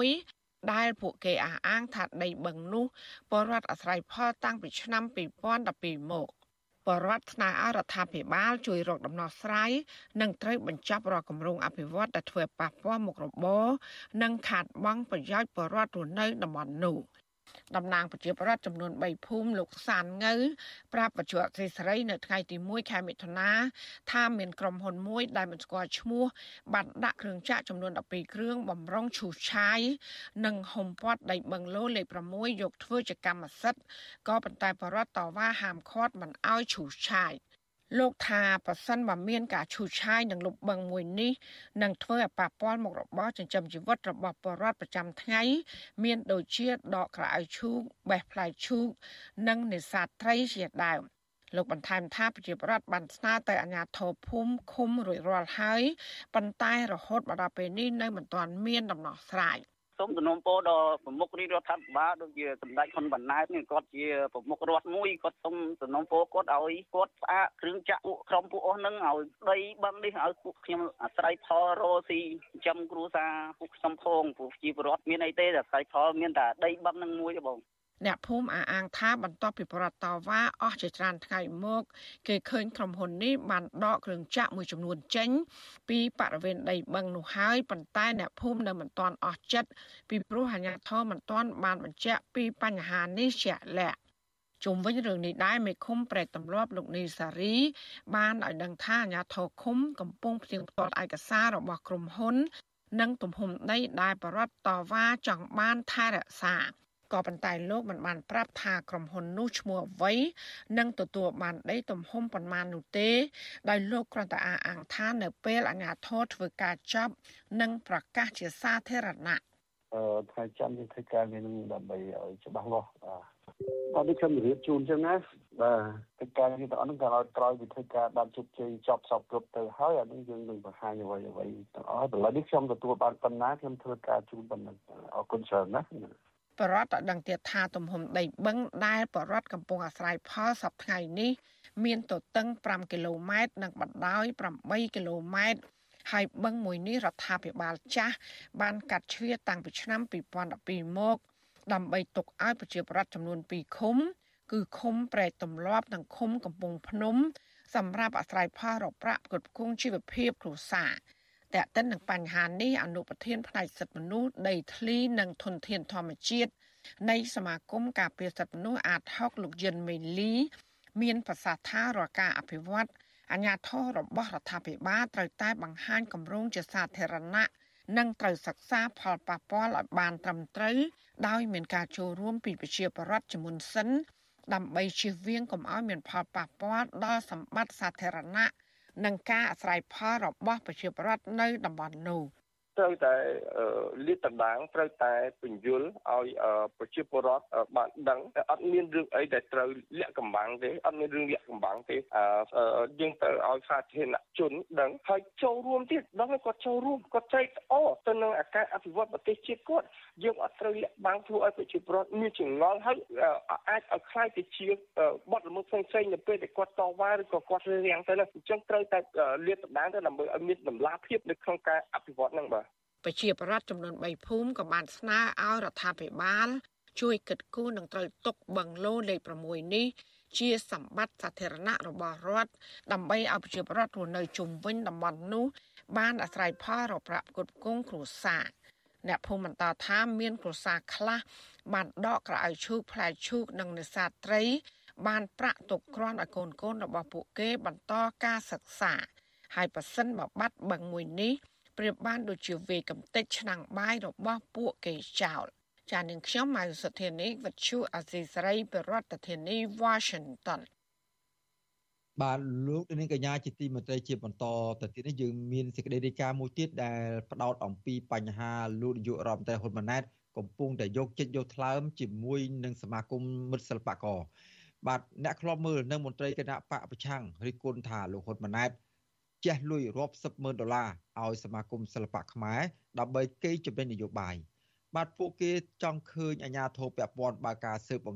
6ដែលពួកគេអះអាងថាដីបឹងនោះពលរដ្ឋអាស្រ័យផលតាំងពីឆ្នាំ2012មកពលរដ្ឋស្នើឲ្យរដ្ឋាភិបាលជួយរកដំណោះស្រាយនិងត្រូវបញ្ចប់រាល់គម្រោងអភិវឌ្ឍដែលធ្វើប៉ះពាល់មុខរបរនិងខាតបង់ប្រយោជន៍ពលរដ្ឋរស់នៅតំបន់នោះតំណាងប្រជាពលរដ្ឋចំនួន3ភូមិលោកសានងៅប្រាប់បច្ចុប្បន្នសេរីនៅថ្ងៃទី1ខែមិថុនាថាមានក្រុមហ៊ុនមួយដែលមិនស្គាល់ឈ្មោះបានដាក់គ្រឿងចាក់ចំនួន12គ្រឿងបំរុងឈូសឆាយនិងហុំព័ទ្ធដីបឹងឡូលេខ6យកធ្វើជាកម្មសិទ្ធិក៏ប៉ុន្តែពលរដ្ឋតវ៉ាហាមឃាត់មិនឲ្យឈូសឆាយលោកថាប្រសិនបើមានការឈូសឆាយនឹងលុបបឹងមួយនេះនឹងធ្វើឲ្យប៉ះពាល់មុខរបរចិញ្ចឹមជីវិតរបស់ពលរដ្ឋប្រចាំថ្ងៃមានដូចជាដកក្រអៅឈូកបេះផ្លែឈូកនិងនេសាទត្រីជាដើមលោកបន្ថែមថាប្រជាពលរដ្ឋបានស្នើទៅអាជ្ញាធរភូមិឃុំរួចរាល់ហើយប៉ុន្តែរហូតមកដល់ពេលនេះនៅមិនទាន់មានដំណោះស្រាយសូមសំណូមពរដល់ប្រមុខរាជរដ្ឋាភិបាលដូចជាសម្ដេចហ៊ុនម៉ាណែតនេះគាត់ជាប្រមុខរដ្ឋមួយគាត់សូមសំណូមពរគាត់ឲ្យគាត់ផ្អាកគ្រឿងចាក់ពួកក្រុមពួកអស់ហ្នឹងឲ្យដីបឹងនេះឲ្យពួកខ្ញុំអាស្រ័យផលរស់ស៊ីចិញ្ចឹមគ្រួសារពួកខ្ញុំផងពួកជីវរដ្ឋមានអីទេអាស្រ័យផលមានតែដីបឹងហ្នឹងមួយទេបងអ្នកភូមិអះអាងថាបន្ទាប់ពីបរដ្ឋតវ៉ាអស់ជាច្រើនថ្ងៃមកគេឃើញក្រុមហ៊ុននេះបានដកគ្រឿងចាក់មួយចំនួនចេញពីបរិវេណដីបឹងនោះហើយប៉ុន្តែអ្នកភូមិនៅមិនទាន់អស់ចិត្តពីព្រោះអាជ្ញាធរមិនទាន់បានបញ្ជាក់ពីបញ្ហានេះជាក់លាក់ជុំវិញរឿងនេះដែរមេឃុំព្រែកទម្លាប់លោកនីសារីបានឲ្យដឹងថាអាជ្ញាធរឃុំកំពុងផ្ទៀងផ្ទាត់ឯកសាររបស់ក្រុមហ៊ុននិងទំហំដីដែលបរដ្ឋតវ៉ាចង់បានថែរក្សាក៏ប៉ុន្តែលោកមិនបានប្រាប់ថាក្រុមហ៊ុននោះឈ្មោះអ្វីនិងទទួលបានដីទំហំប៉ុន្មាននោះទេដោយលោកគ្រាន់តែអះអាងថានៅពេលអាជ្ញាធរធ្វើការចាប់និងប្រកាសជាសាធារណៈថ្ងៃច័ន្ទយើងធ្វើការងារនឹងដើម្បីឲ្យច្បាស់លាស់បាទដូចខ្ញុំរៀបជូនចឹងណាបាទកិច្ចការនេះទាំងអស់នឹងក៏ឲ្យក្រោយពីធ្វើការបានជោគជ័យចប់សពគ្រប់ទៅហើយអានេះយើងនឹងបង្ហាញអ្វីទាំងអស់ឥឡូវនេះខ្ញុំទទួលបានប៉ុណ្ណាខ្ញុំធ្វើការជូនប៉ុណ្ណឹងអរគុណច្រើនណាស់បរដ្ឋឲ្យដឹងទៀតថាទំហំដីបឹងដែលបរដ្ឋកំពុងអាស្រ័យផលសប្តាហ៍ថ្ងៃនេះមានទទឹង5គីឡូម៉ែត្រនិងបណ្ដោយ8គីឡូម៉ែត្រហើយបឹងមួយនេះរដ្ឋាភិបាលចាស់បានកាត់ជ្រៀតតាំងពីឆ្នាំ2012មកដើម្បីទុកឲ្យប្រជាពលរដ្ឋចំនួន2ឃុំគឺឃុំព្រែកទម្លាប់និងឃុំកំពង់ភ្នំសម្រាប់អាស្រ័យផលរកប្រាក់ផ្គត់ផ្គង់ជីវភាពគ្រួសារតែកតិននឹងបញ្ហានេះអនុប្រធានផ្នែកសិទ្ធិមនុស្សដីធ្លីនិងធនធានធម្មជាតិនៃសមាគមការពារសិទ្ធិមនុស្សអាត60លោកយិនមេលីមានប្រសាសន៍ថារាល់ការអភិវឌ្ឍអាជ្ញាធររបស់រដ្ឋាភិបាលត្រូវតែបង្ហាញគម្រោងជាសាធារណៈនិងត្រូវសិក្សាផលប៉ះពាល់ឲ្យបានត្រឹមត្រូវដោយមានការចូលរួមពីប្រជាពលរដ្ឋជាមុនសិនដើម្បីជៀសវាងកុំឲ្យមានផលប៉ះពាល់ដល់សម្បត្តិសាធារណៈនិងការអាស្រ័យផលរបស់ប្រជាពលរដ្ឋនៅតំបន់នោះត្រូវតែលាតត្រដាងត្រូវតែពន្យល់ឲ្យប្រជាពលរដ្ឋបានដឹងតែអត់មានរឿងអីដែលត្រូវលាក់កំបាំងទេអត់មានរឿងលាក់កំបាំងទេយើងត្រូវឲ្យសាធារណជនដឹងហើយចូលរួមទៀតដល់គាត់ចូលរួមគាត់ត្រេកអរទៅនឹងការអភិវឌ្ឍប្រទេសជាតិគាត់យើងអត់ត្រូវលាក់បាំងធ្វើឲ្យប្រជាពលរដ្ឋមានចងល់ហើយអាចឲ្យខ្លាយទៅជាបទល្មើសផ្សេងៗនៅពេលដែលគាត់តវ៉ាឬក៏គាត់រាំងទៅនោះអញ្ចឹងត្រូវតែលាតត្រដាងទៅដើម្បីឲ្យមានតម្លាភាពនៅក្នុងការអភិវឌ្ឍហ្នឹងបាទប្រជាពលរដ្ឋចំនួន3ភូមិក៏បានស្នើឲ្យរដ្ឋាភិបាលជួយកិត្តគូនឹងត្រូវទុកបឹងឡូលេខ6នេះជាសម្បត្តិសាធារណៈរបស់រដ្ឋដើម្បីឲ្យប្រជាពលរដ្ឋរស់នៅជុំវិញតំបន់នោះបានអាស្រ័យផលរកប្រាក់ផ្គត់ផ្គង់គ្រួសារអ្នកភូមិបន្តថាមានគ្រួសារខ្លះបានដកក្រអៅឈូកផ្លែឈូកនិងនេសាទត្រីបានប្រាក់ទុកគ្រាន់ឲ្យកូនៗរបស់ពួកគេបន្តការសិក្សាហើយប៉ះសិនបើបាត់បឹងមួយនេះប្រៀបបានដូចជាវេកំទេចឆ្នាំងបាយរបស់ពួកគេចោលចាននឹងខ្ញុំម៉ៅសុធានីវិទ្យុអាស៊ីសេរីប្រធានាធិបតី Washington បាទលោកនាងកញ្ញាជាទីមេត្រីជាបន្តទៅទៀតនេះយើងមានសេចក្តីរាយការណ៍មួយទៀតដែលផ្ដោតអំពីបញ្ហាលោកនាយករដ្ឋមន្ត្រីហ៊ុនម៉ាណែតកំពុងតែយកចិត្តយកថ្លើមជាមួយនឹងសមាគមមិត្តសិល្បករបាទអ្នកខ្លោបមើលនៅមន្ត្រីគណៈបកប្រឆាំងរិះគន់ថាលោកហ៊ុនម៉ាណែតជះលុយរាប់សិបម៉ឺនដុល្លារឲ្យសមាគមសិល្បៈខ្មែរដើម្បីកេងចំណេញនយោបាយបាទពួកគេចង់ឃើញអាជ្ញាធរពាក់ព័ន្ធបើកការស៊ើបអង្កេត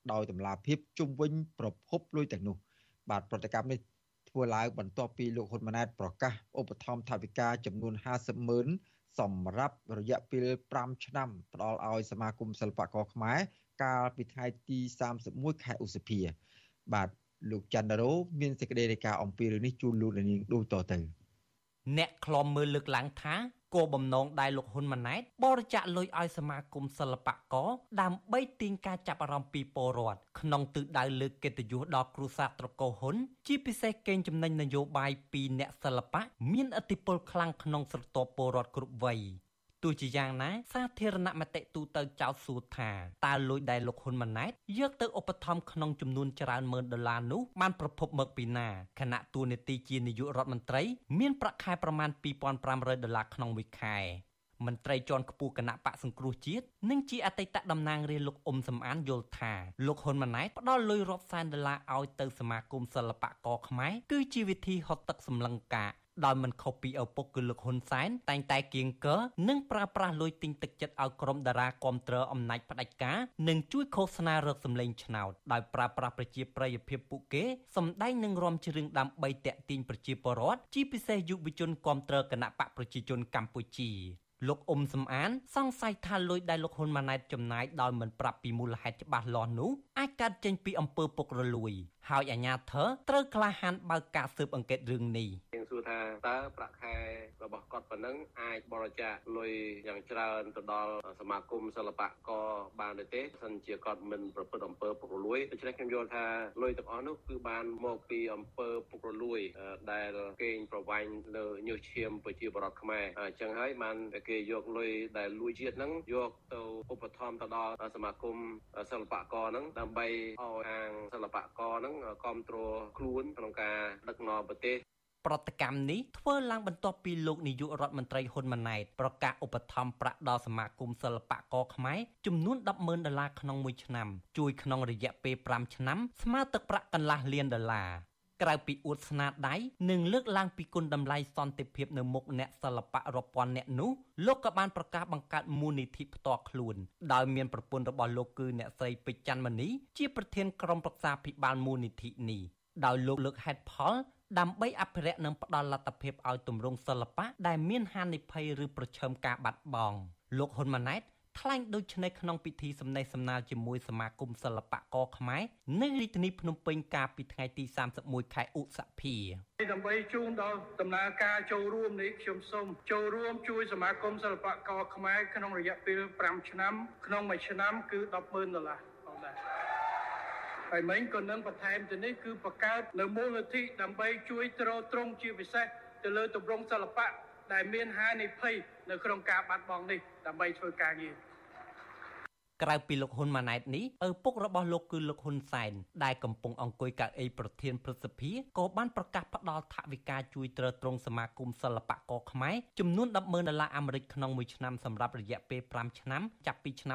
ដោយតម្លាភាពជុំវិញប្រភពលុយទាំងនោះបាទប្រតិកម្មនេះធ្វើឡើងបន្ទាប់ពីលោកហ៊ុនម៉ាណែតប្រកាសឧបត្ថម្ភថវិកាចំនួន50,000សម្រាប់រយៈពេល5ឆ្នាំផ្ដល់ឲ្យសមាគមសិល្បករខ្មែរកាលពីថ្ងៃទី31ខែឧសភាបាទលោកច័ន្ទរោមានសេចក្តីរាយការណ៍អំពីរឿងនេះជូនលោកនាងដូចតទៅអ្នកខ្លំមើលលើកឡើងថាគោលបំណងដែលលោកហ៊ុនម៉ាណែតបរិច្ចាគលុយឲ្យសមាគមសិល្បករដើម្បីទាញការចាប់អារម្មណ៍ពីពលរដ្ឋក្នុងទិសដៅលើកកិត្តិយសដល់គ្រួសារត្រកូលហ៊ុនជាពិសេសកេងចំណេញនយោបាយពីអ្នកសិល្បៈមានឥទ្ធិពលខ្លាំងក្នុងស្រទាប់ពលរដ្ឋគ្រប់វ័យទោះជាយ៉ាងណាសាធារណមតិទូទៅចោទសួរថាតើលុយដែលលោកហ៊ុនម៉ាណែតយកទៅឧបត្ថម្ភក្នុងចំនួនច្រើនម៉ឺនដុល្លារនោះបានប្រភពមកពីណាខណៈតួនាទីជានាយករដ្ឋមន្ត្រីមានប្រាក់ខែប្រមាណ$2,500ក្នុងមួយខែមន្ត្រីជាន់ខ្ពស់គណៈបកសង្គ្រោះជាតិនិងជាអតីតតំណាងរាស្ត្រលោកអ៊ុំសំអានយល់ថាលោកហ៊ុនម៉ាណែតផ្ដល់លុយរាប់សែនដុល្លារឲ្យទៅសមាគមសិល្បករខ្មែរគឺជាវិធីហត់ទឹកសម្លឹងកាកដោយមិនខុសពីឪពុកគឺលោកហ៊ុនសែនតែងតែគៀងគរនិងប្រើប្រាស់លុយទិញទឹកចិត្តឲ្យក្រុមតារាគាំទ្រអំណាចផ្ដាច់ការនិងជួយឃោសនារកសម្លេងឆ្នោតដោយប្រើប្រាស់ប្រជាប្រិយភាពពួកគេសម្ដែងនិងរាំច្រៀងដើម្បីទាក់ទាញប្រជាពលរដ្ឋជាពិសេសយុវជនគាំទ្រគណៈបកប្រជាជនកម្ពុជាលោកអ៊ុំសំអានសង្ស័យថាលុយដែលលោកហ៊ុនម៉ាណែតចំណាយដោយមិនប្រាប់ពីមូលហេតុច្បាស់លាស់នោះអាចកើតចេញពីអំពើពុករលួយហើយអាជ្ញាធរត្រូវក្លាហានបើកការស៊ើបអង្កេតរឿងនេះយើងសួរថាតើប្រាក់ខែរបស់គាត់ប៉ុណ្ណឹងអាចបរិច្ចាគលុយយ៉ាងច្រើនទៅដល់សមាគមសិល្បករបានទេសិនជាគាត់មិនប្រព្រឹត្តអំពើពុករលួយដូច្នេះខ្ញុំយល់ថាលុយទាំងអស់នោះគឺបានមកពីអំពើពុករលួយដែលកេងប្រវ័ញ្ចលើញើសឈាមប្រជាពលរដ្ឋខ្មែរអញ្ចឹងហើយបានគេយកលុយដែលលួចជាតិហ្នឹងយកទៅឧបត្ថម្ភទៅដល់សមាគមសិល្បករហ្នឹងដើម្បីឲ្យខាងសិល្បករហ្នឹងគាំទ្រខ្លួនក្នុងការដឹកនាំប្រទេសប្រតិកម្មនេះធ្វើឡើងបន្ទាប់ពីលោកនាយករដ្ឋមន្ត្រីហ៊ុនម៉ាណែតប្រកាសឧបត្ថម្ភប្រាក់ដល់សមាគមសិល្បករខ្មែរចំនួន$10,000ក្នុងមួយឆ្នាំជួយក្នុងរយៈពេល5ឆ្នាំស្មើទឹកប្រាក់កន្លះលាន$ក្រៅពីអួតស្នាដៃនិងលើកឡើងពីគុណតម្លៃសន្តិភាពនៅមុខអ្នកសិល្បៈរាប់ពាន់នាក់នោះលោកក៏បានប្រកាសបង្កើតមូលនិធិផ្ទាល់ខ្លួនដោយមានប្រពន្ធរបស់លោកគឺអ្នកស្រីពេជ្រច័ន្ទមនីជាប្រធានក្រុមប្រឹក្សាភិបាលមូលនិធិនេះដោយលោកលើកហេតុផលដើម្បីអភិរក្សនិងផ្ដល់លទ្ធភាពឲ្យទម្រង់សិល្បៈដែលមានហានិភ័យឬប្រឈមការបាត់បង់លោកហ៊ុនម៉ាណែតថ្លែងដូចនេះក្នុងពិធីសម្ដែងសម្ដាលជាមួយសមាគមសិល្បករខ្មែរនៅរាជធានីភ្នំពេញកាលពីថ្ងៃទី31ខែឧសភាដើម្បីជូនដល់ដំណើរការចូលរួមនេះខ្ញុំសូមចូលរួមជួយសមាគមសិល្បករខ្មែរក្នុងរយៈពេល5ឆ្នាំក្នុងមួយឆ្នាំគឺ$10,000បងដែរហើយមិញក៏នឹងបន្ថែមទៅនេះគឺបង្កើតនៅមូលនិធិដើម្បីជួយទ្រទ្រង់ជាពិសេសទៅលើទម្រង់សិល្បៈដែលមានហានិភ័យនៅក្នុងការបាត់បង់នេះដើម្បីធ្វើការងារក្រៅពីលោកហ៊ុនម៉ាណែតនេះឪពុករបស់លោកគឺលោកហ៊ុនសែនដែលកំពុងអង្គុយកៅអីប្រធានព្រឹទ្ធសភាក៏បានប្រកាសផ្ដល់ថវិកាជួយទ្រទ្រង់សមាគមសិល្បករខ្មែរចំនួន$10,000ក្នុងមួយឆ្នាំសម្រាប់រយៈពេល5ឆ្នាំចាប់ពីឆ្នាំ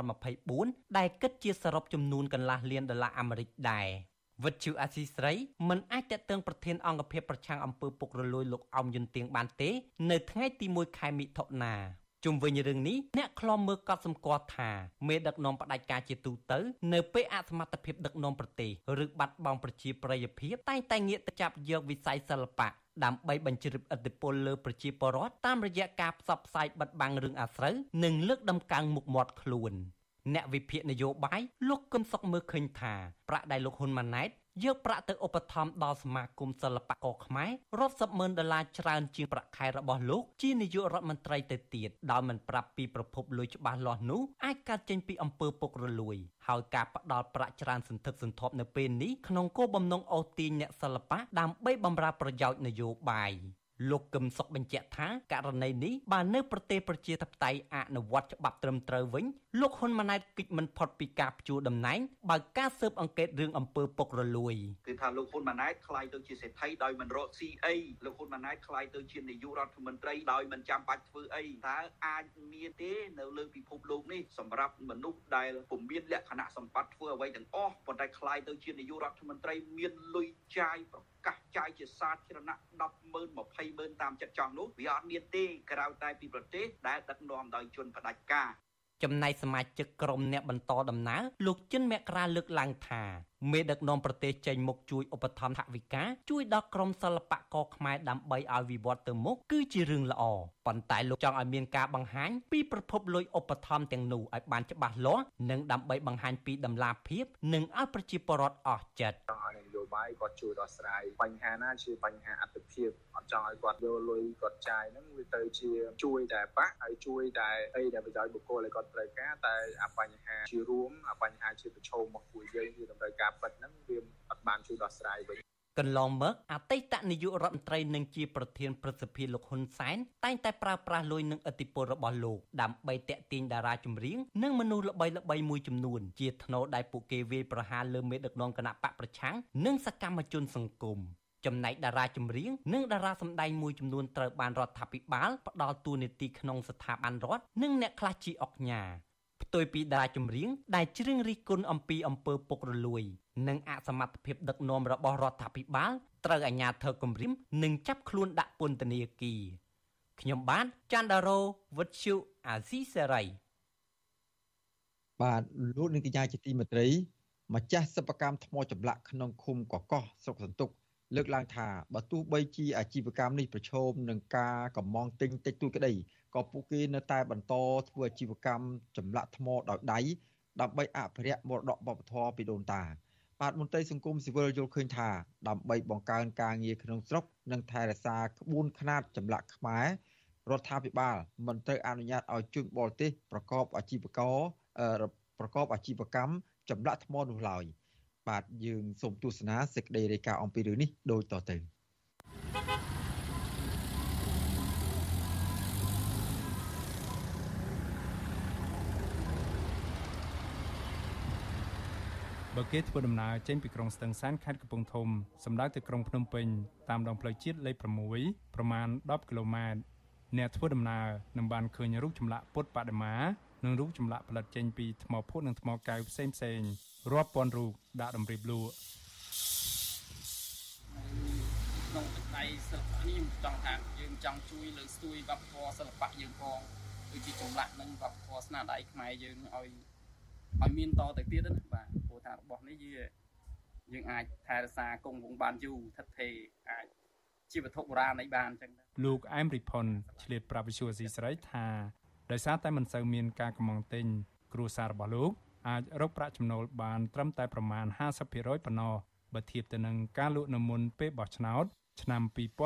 2024ដែលគិតជាសរុបចំនួនកន្លះលាន$ដែរវិទ្យុអាស៊ីស្រីមិនអាចតាក់ទងប្រធានអង្គភិបប្រឆាំងអំពើពុករលួយលោកអោមយុនទៀងបានទេនៅថ្ងៃទី1ខែមិថុនាជុំវិញរឿងនេះអ្នកខ្លំមើលកត់សម្គាល់ថាមេដឹកនាំផ្ដាច់ការជាទូទៅនៅពេលអសមត្ថភាពដឹកនាំប្រទេសឬបាត់បង់ប្រជាប្រិយភាពតែងតែងាកទៅចាប់យកវិស័យសិល្បៈដើម្បីបញ្ជ្រាបឥទ្ធិពលលើប្រជាពលរដ្ឋតាមរយៈការផ្សព្វផ្សាយបិទបាំងរឿងអាស្រូវនិងលើកដំកើងមុខមាត់ខ្លួនអ្នកវិភាគនយោបាយលោកកឹមសុខមើលឃើញថាប្រាក់ដែលលោកហ៊ុនម៉ាណែតយកប្រាក់ទៅឧបត្ថម្ភដល់សមាគមសិល្បករខ្មែររាប់សិបម៉ឺនដុល្លារច្រើនជាងប្រាក់ខែរបស់លោកជានាយករដ្ឋមន្ត្រីទៅទៀតដោយមិនប្រាប់ពីប្រភពលុយច្បាស់លាស់នោះអាចកើតចេញពីអំពើពុករលួយហើយការផ្ដល់ប្រាក់ច្រើនសន្ធឹកសន្ធាប់នៅពេលនេះក្នុងគោលបំណងអូសទាញអ្នកសិល្បៈដើម្បីបម្រើប្រយោជន៍នយោបាយលោកកឹមសុខបញ្ជាក់ថាករណីនេះបើនៅប្រទេសប្រជាធិបតេយ្យអនុវត្តច្បាប់ត្រឹមត្រូវវិញលោកហ៊ុនម៉ាណែតគិតមិនផុតពីការព្យួរតំណែងបើការស៊ើបអង្កេតរឿងអំពើពុករលួយគឺថាលោកហ៊ុនម៉ាណែតខ្លាយទៅជាសេដ្ឋីដោយមិនរកស៊ីអីលោកហ៊ុនម៉ាណែតខ្លាយទៅជានាយករដ្ឋមន្ត្រីដោយមិនចាំបាច់ធ្វើអីតើអាចមានទេនៅលើពិភពលោកនេះសម្រាប់មនុស្សដែលពុំមានលក្ខណៈសម្បត្តិធ្វើអ្វីទាំងអស់ប៉ុន្តែខ្លាយទៅជានាយករដ្ឋមន្ត្រីមានលុយចាយកាសចាយជាសាធារណៈ10,000 20,000តាមចិត្តចង់នោះវាអត់មានទេក្រៅតែពីប្រទេសដែលដឹកនាំដោយជនផ្ដាច់ការចំណែកសមាជិកក្រុមអ្នកបន្តដំណើរលោកចិនមករាលើកឡើងថាមេដឹកនាំប្រទេសចេញមុខជួយឧបត្ថម្ភថវិកាជួយដល់ក្រុមសិល្បករខ្មែរដើម្បីឲ្យវិវត្តទៅមុខគឺជារឿងល្អប៉ុន្តែលោកចង់ឲ្យមានការបង្ហាញពីប្រភពលុយឧបត្ថម្ភទាំងនោះឲ្យបានច្បាស់លាស់និងដើម្បីបង្ហាញពីតម្លាភាពនិងឲ្យប្រជាពលរដ្ឋអស់ចិត្តនយោបាយគាត់ជួយដោះស្រាយបញ្ហាណាជាបញ្ហាអត្ថភាពអត់ចង់ឲ្យគាត់យកលុយគាត់ចាយហ្នឹងវាទៅជាជួយតែបាក់ហើយជួយតែអីដែលប្រយោជន៍បុគ្គលឲ្យគាត់ត្រូវការតែអាបញ្ហាជារួមអាបញ្ហាជាប្រឈមមកពួកយើងគឺតម្រូវការពិតហ្នឹងវាអត់បានជួយដោះស្រាយវិញកន្លងមកអតីតនាយករដ្ឋមន្ត្រីនិងជាប្រធានព្រឹទ្ធសភាលោកហ៊ុនសែនតែងតែប្រើប្រាស់លុយនិងឥទ្ធិពលរបស់លោកដើម្បីតាក់ទាញតារាចម្រៀងនិងមនុស្សល្បីៗមួយចំនួនជាថ្នូរដែលពួកគេវាយប្រហារលើមេដឹកនាំគណៈបកប្រឆាំងនិងសកម្មជនសង្គមចំណែកតារាចម្រៀងនិងតារាសម្ដែងមួយចំនួនត្រូវបានរដ្ឋាភិបាលផ្ដល់តួនាទីក្នុងស្ថាប័នរដ្ឋនិងអ្នកខ្លះជាអុកញ៉ាផ្ទុយពីតារាចម្រៀងដែលច្រៀងរិះគន់អំពីអំពើពុករលួយនិងអសមត្ថភាពដឹកនាំរបស់រដ្ឋាភិបាលត្រូវអាជ្ញាធរគំរាមនិងចាប់ខ្លួនដាក់ពន្ធនាគារខ្ញុំបានច័ន្ទដារ៉ូវិទ្យុអាស៊ីសេរីបាទលោកនាងកញ្ញាជាទីមេត្រីម្ចាស់សិប្បកម្មថ្មចម្លាក់ក្នុងឃុំកកោះស្រុកសន្ទុកលើកឡើងថាបើទោះបីជាអាជីវកម្មនេះប្រឈមនឹងការកំងទិញតិចតួចក្តីក៏ពួកគេនៅតែបន្តធ្វើអាជីវកម្មចម្លាក់ថ្មដោយដៃដើម្បីអភិរក្សមរតកវប្បធម៌ពីដូនតាបាទមន្ត្រីសង្គមស៊ីវិលយល់ឃើញថាដើម្បីបង្កើនការងារក្នុងស្រុកនិងថែរក្សាក្បួនខ្នាតចម្លាក់ខ្មែររដ្ឋាភិបាលមិនត្រូវអនុញ្ញាតឲ្យជនបរទេសប្រកបអាជីវកម្មចម្លាក់ថ្មនោះឡើយបាទយើងសូមទស្សនាសេចក្តីរាយការណ៍អំពីរឿងនេះដូចតទៅបើគេធ្វើដំណើរចេញពីក្រុងស្ទឹងសានខេត្តកំពង់ធំសម្ដៅទៅក្រុងភ្នំពេញតាមដងផ្លូវជាតិលេខ6ប្រមាណ10គីឡូម៉ែត្រអ្នកធ្វើដំណើរនឹងបានឃើញរូបចម្លាក់ពុទ្ធបដិមានិងរូបចម្លាក់ផលិតចេញពីថ្មភក់និងថ្មកែវផ្សេងៗរាប់ពាន់រូបដាក់តម្រៀបលក់ក្នុងទឹកដៃសិល្បៈនេះខ្ញុំចង់ថាយើងចង់ជួយលើកស្ទួយវប្បធម៌សិល្បៈយើងផងដូចជាចម្លាក់និងវប្បធម៌ស្នាដៃខ្មែរយើងឲ្យមានតទៅទៀតណាបាទព្រោះថារបស់នេះយើងអាចថែរក្សាគង់វង្សបានយូរថិតថេរអាចជាវត្ថុបុរាណអីបានអញ្ចឹងលោកអែមរិផុនឆ្លៀតប្រាប់វិសុយអស៊ីសេរីថាដោយសារតែមិនសូវមានការកម្មង់ទិញគ្រួសាររបស់លោកអាចរកប្រាក់ចំណូលបានត្រឹមតែប្រមាណ 50% ប៉ុណ្ណោះបើធៀបទៅនឹងការលក់នៅមុនពេលបោះឆ្នោតឆ្នាំ2023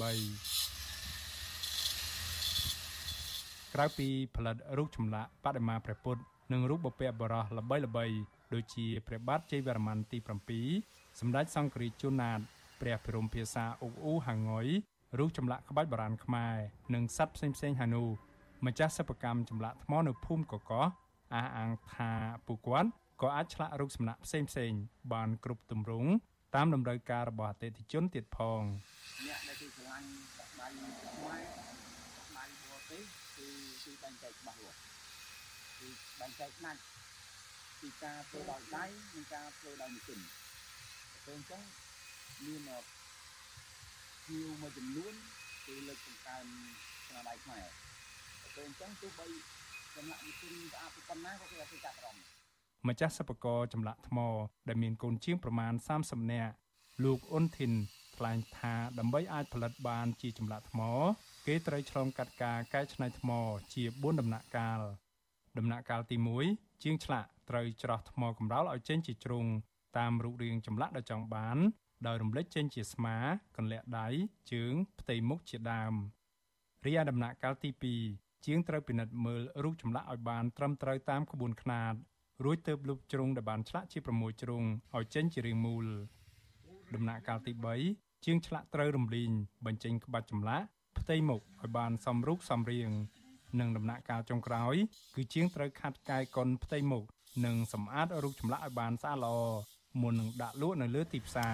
ក្រៅពីផលិតរូបចម្លាក់បដិមាព្រះពុទ្ធនិងរូបបុព្វបុរសល្បីៗដូចជាព្រះបាទជ័យវរ្ម័នទី7សម្ដេចសង្ឃរាជជួនណាតព្រះបរមភាសាអ៊ុកអ៊ូហាងុយរូបចម្លាក់ក្បាច់បុរាណខ្មែរនិងសត្វផ្សេងៗហើយនោះម្ចាស់សិប្បកម្មចម្លាក់ថ្មនៅភូមិកកោះអះអាងថាពួកគាត់ក៏អាចឆ្លាក់រូបសំណាកផ្សេងៗបានគ្រប់ទម្រង់តាមតម្រូវការរបស់អតិថិជនទៀតផងអ្នកដែលគេឆ្លាញ់ស្បែកខ្មែរស្បែកបរទេសគឺបែងចែកច្បាស់លាស់គឺបែងចែកណាស់ពីការធ្វើដោយដៃនិងការធ្វើដោយម៉ាស៊ីនពេលអញ្ចឹងមានភៀវមួយចំនួនគឺលើកបង្កើនស្នាដៃខ្មែរពេលអញ្ចឹងទោះបីចម្លាក់ម៉ាស៊ីនស្អាតប៉ុណ្ណាក៏គេអាចចាប់អារម្មណ៍ម្ចាស់សិប្បករចម្លាក់ថ្មដែលមានកូនជាងប្រមាណ30នាក់លោកអ៊ុនធីនថ្លែងថាដើម្បីអាចផលិតបានជាចម្លាក់ថ្មគេត្រូវឆ្លងកាត់ការកែច្នៃថ្មជា4ដំណាក់កាលដំណាក់កាលទី1ជាងឆ្លាក់ត្រូវច្រោះថ្មកម្រាលឲ្យចេញជាជ្រុងតាមរូបរាងចម្លាក់ដែលចង់បានដោយរំលេចចេញជាស្មាកន្លាក់ដៃជើងផ្ទៃមុខជាដើមរីឯដំណាក់កាលទី2ជាងត្រូវពិនិត្យមើលរូបចម្លាក់ឲ្យបានត្រឹមត្រូវតាមក្បួនខ្នាតរួចទើបលុបជ្រុងដែលបានឆ្លាក់ជា6ជ្រុងឲ្យចេញជារាងមូលដំណាក់កាលទី3ជាងឆ្លាក់ត្រូវរំលីងបញ្ចេញក្បាច់ចម្លាក់ផ្ទៃមុខឲ្យបានសមរូបសមរាងនិងដំណាក់កាលចុងក្រោយគឺជាងត្រូវខាត់កាយកុនផ្ទៃមុខនិងសម្អាតរូបចម្លាក់ឲ្យបានស្អាតល្អមុននឹងដាក់លក់នៅលើទីផ្សារ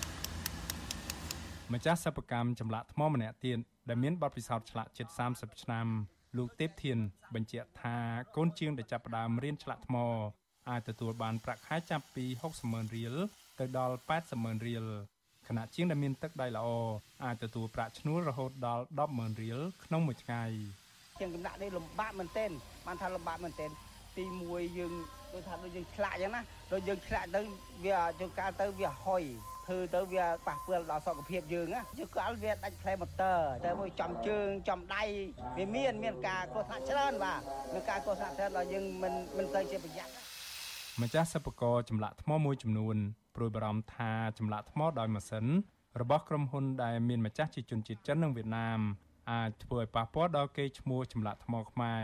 ម្ចាស់សិប្បកម្មចម្លាក់ថ្មម្នាក់ទៀតដែលមានបទពិសោធន៍ឆ្លាក់ជិត30ឆ្នាំលោកទេពធានបញ្ជាក់ថាកូនជាងដែលចាប់ផ្ដើមរៀនឆ្លាក់ថ្មអាចទទួលបានប្រាក់ខែចាប់ពី 60,000 រៀលទៅដល់ 80,000 រៀលខណៈជាងដែលមានទឹកដៃល្អអាចទទួលប្រាក់ឈ្នួលរហូតដល់ 10,000 រៀលក្នុងមួយថ្ងៃជាងកំណាក់នេះលំបាកមែនទែនបានថាលំបាកមែនទែនទី1យើងដូចថាដូចយើងឆ្លាក់អញ្ចឹងណាដូចយើងឆ្លាក់ទៅវាជួនកាលទៅវាហុយធ្វើទៅវាប៉ះពាល់ដល់សុខភាពយើងណាជួនកាលវាដាច់ផ្លែម៉ូទ័រតែមួយចំជើងចំដៃវាមានការគ្រោះថ្នាក់ច្រើនបាទមានការគ្រោះថ្នាក់ច្រើនដល់យើងមិនទៅជាប្រយ័ត្នម្ចាស់សិប្បករចម្លាក់ថ្មមួយចំនួនព្រួយបារម្ភថាចម្លាក់ថ្មដោយម៉ាស៊ីនរបស់ក្រុមហ៊ុនដែលមានម្ចាស់ជាជនជាតិចិននិងវៀតណាមអាចធ្វើឲ្យប៉ះពាល់ដល់កេរ្តិ៍ឈ្មោះចម្លាក់ថ្មខ្មែរ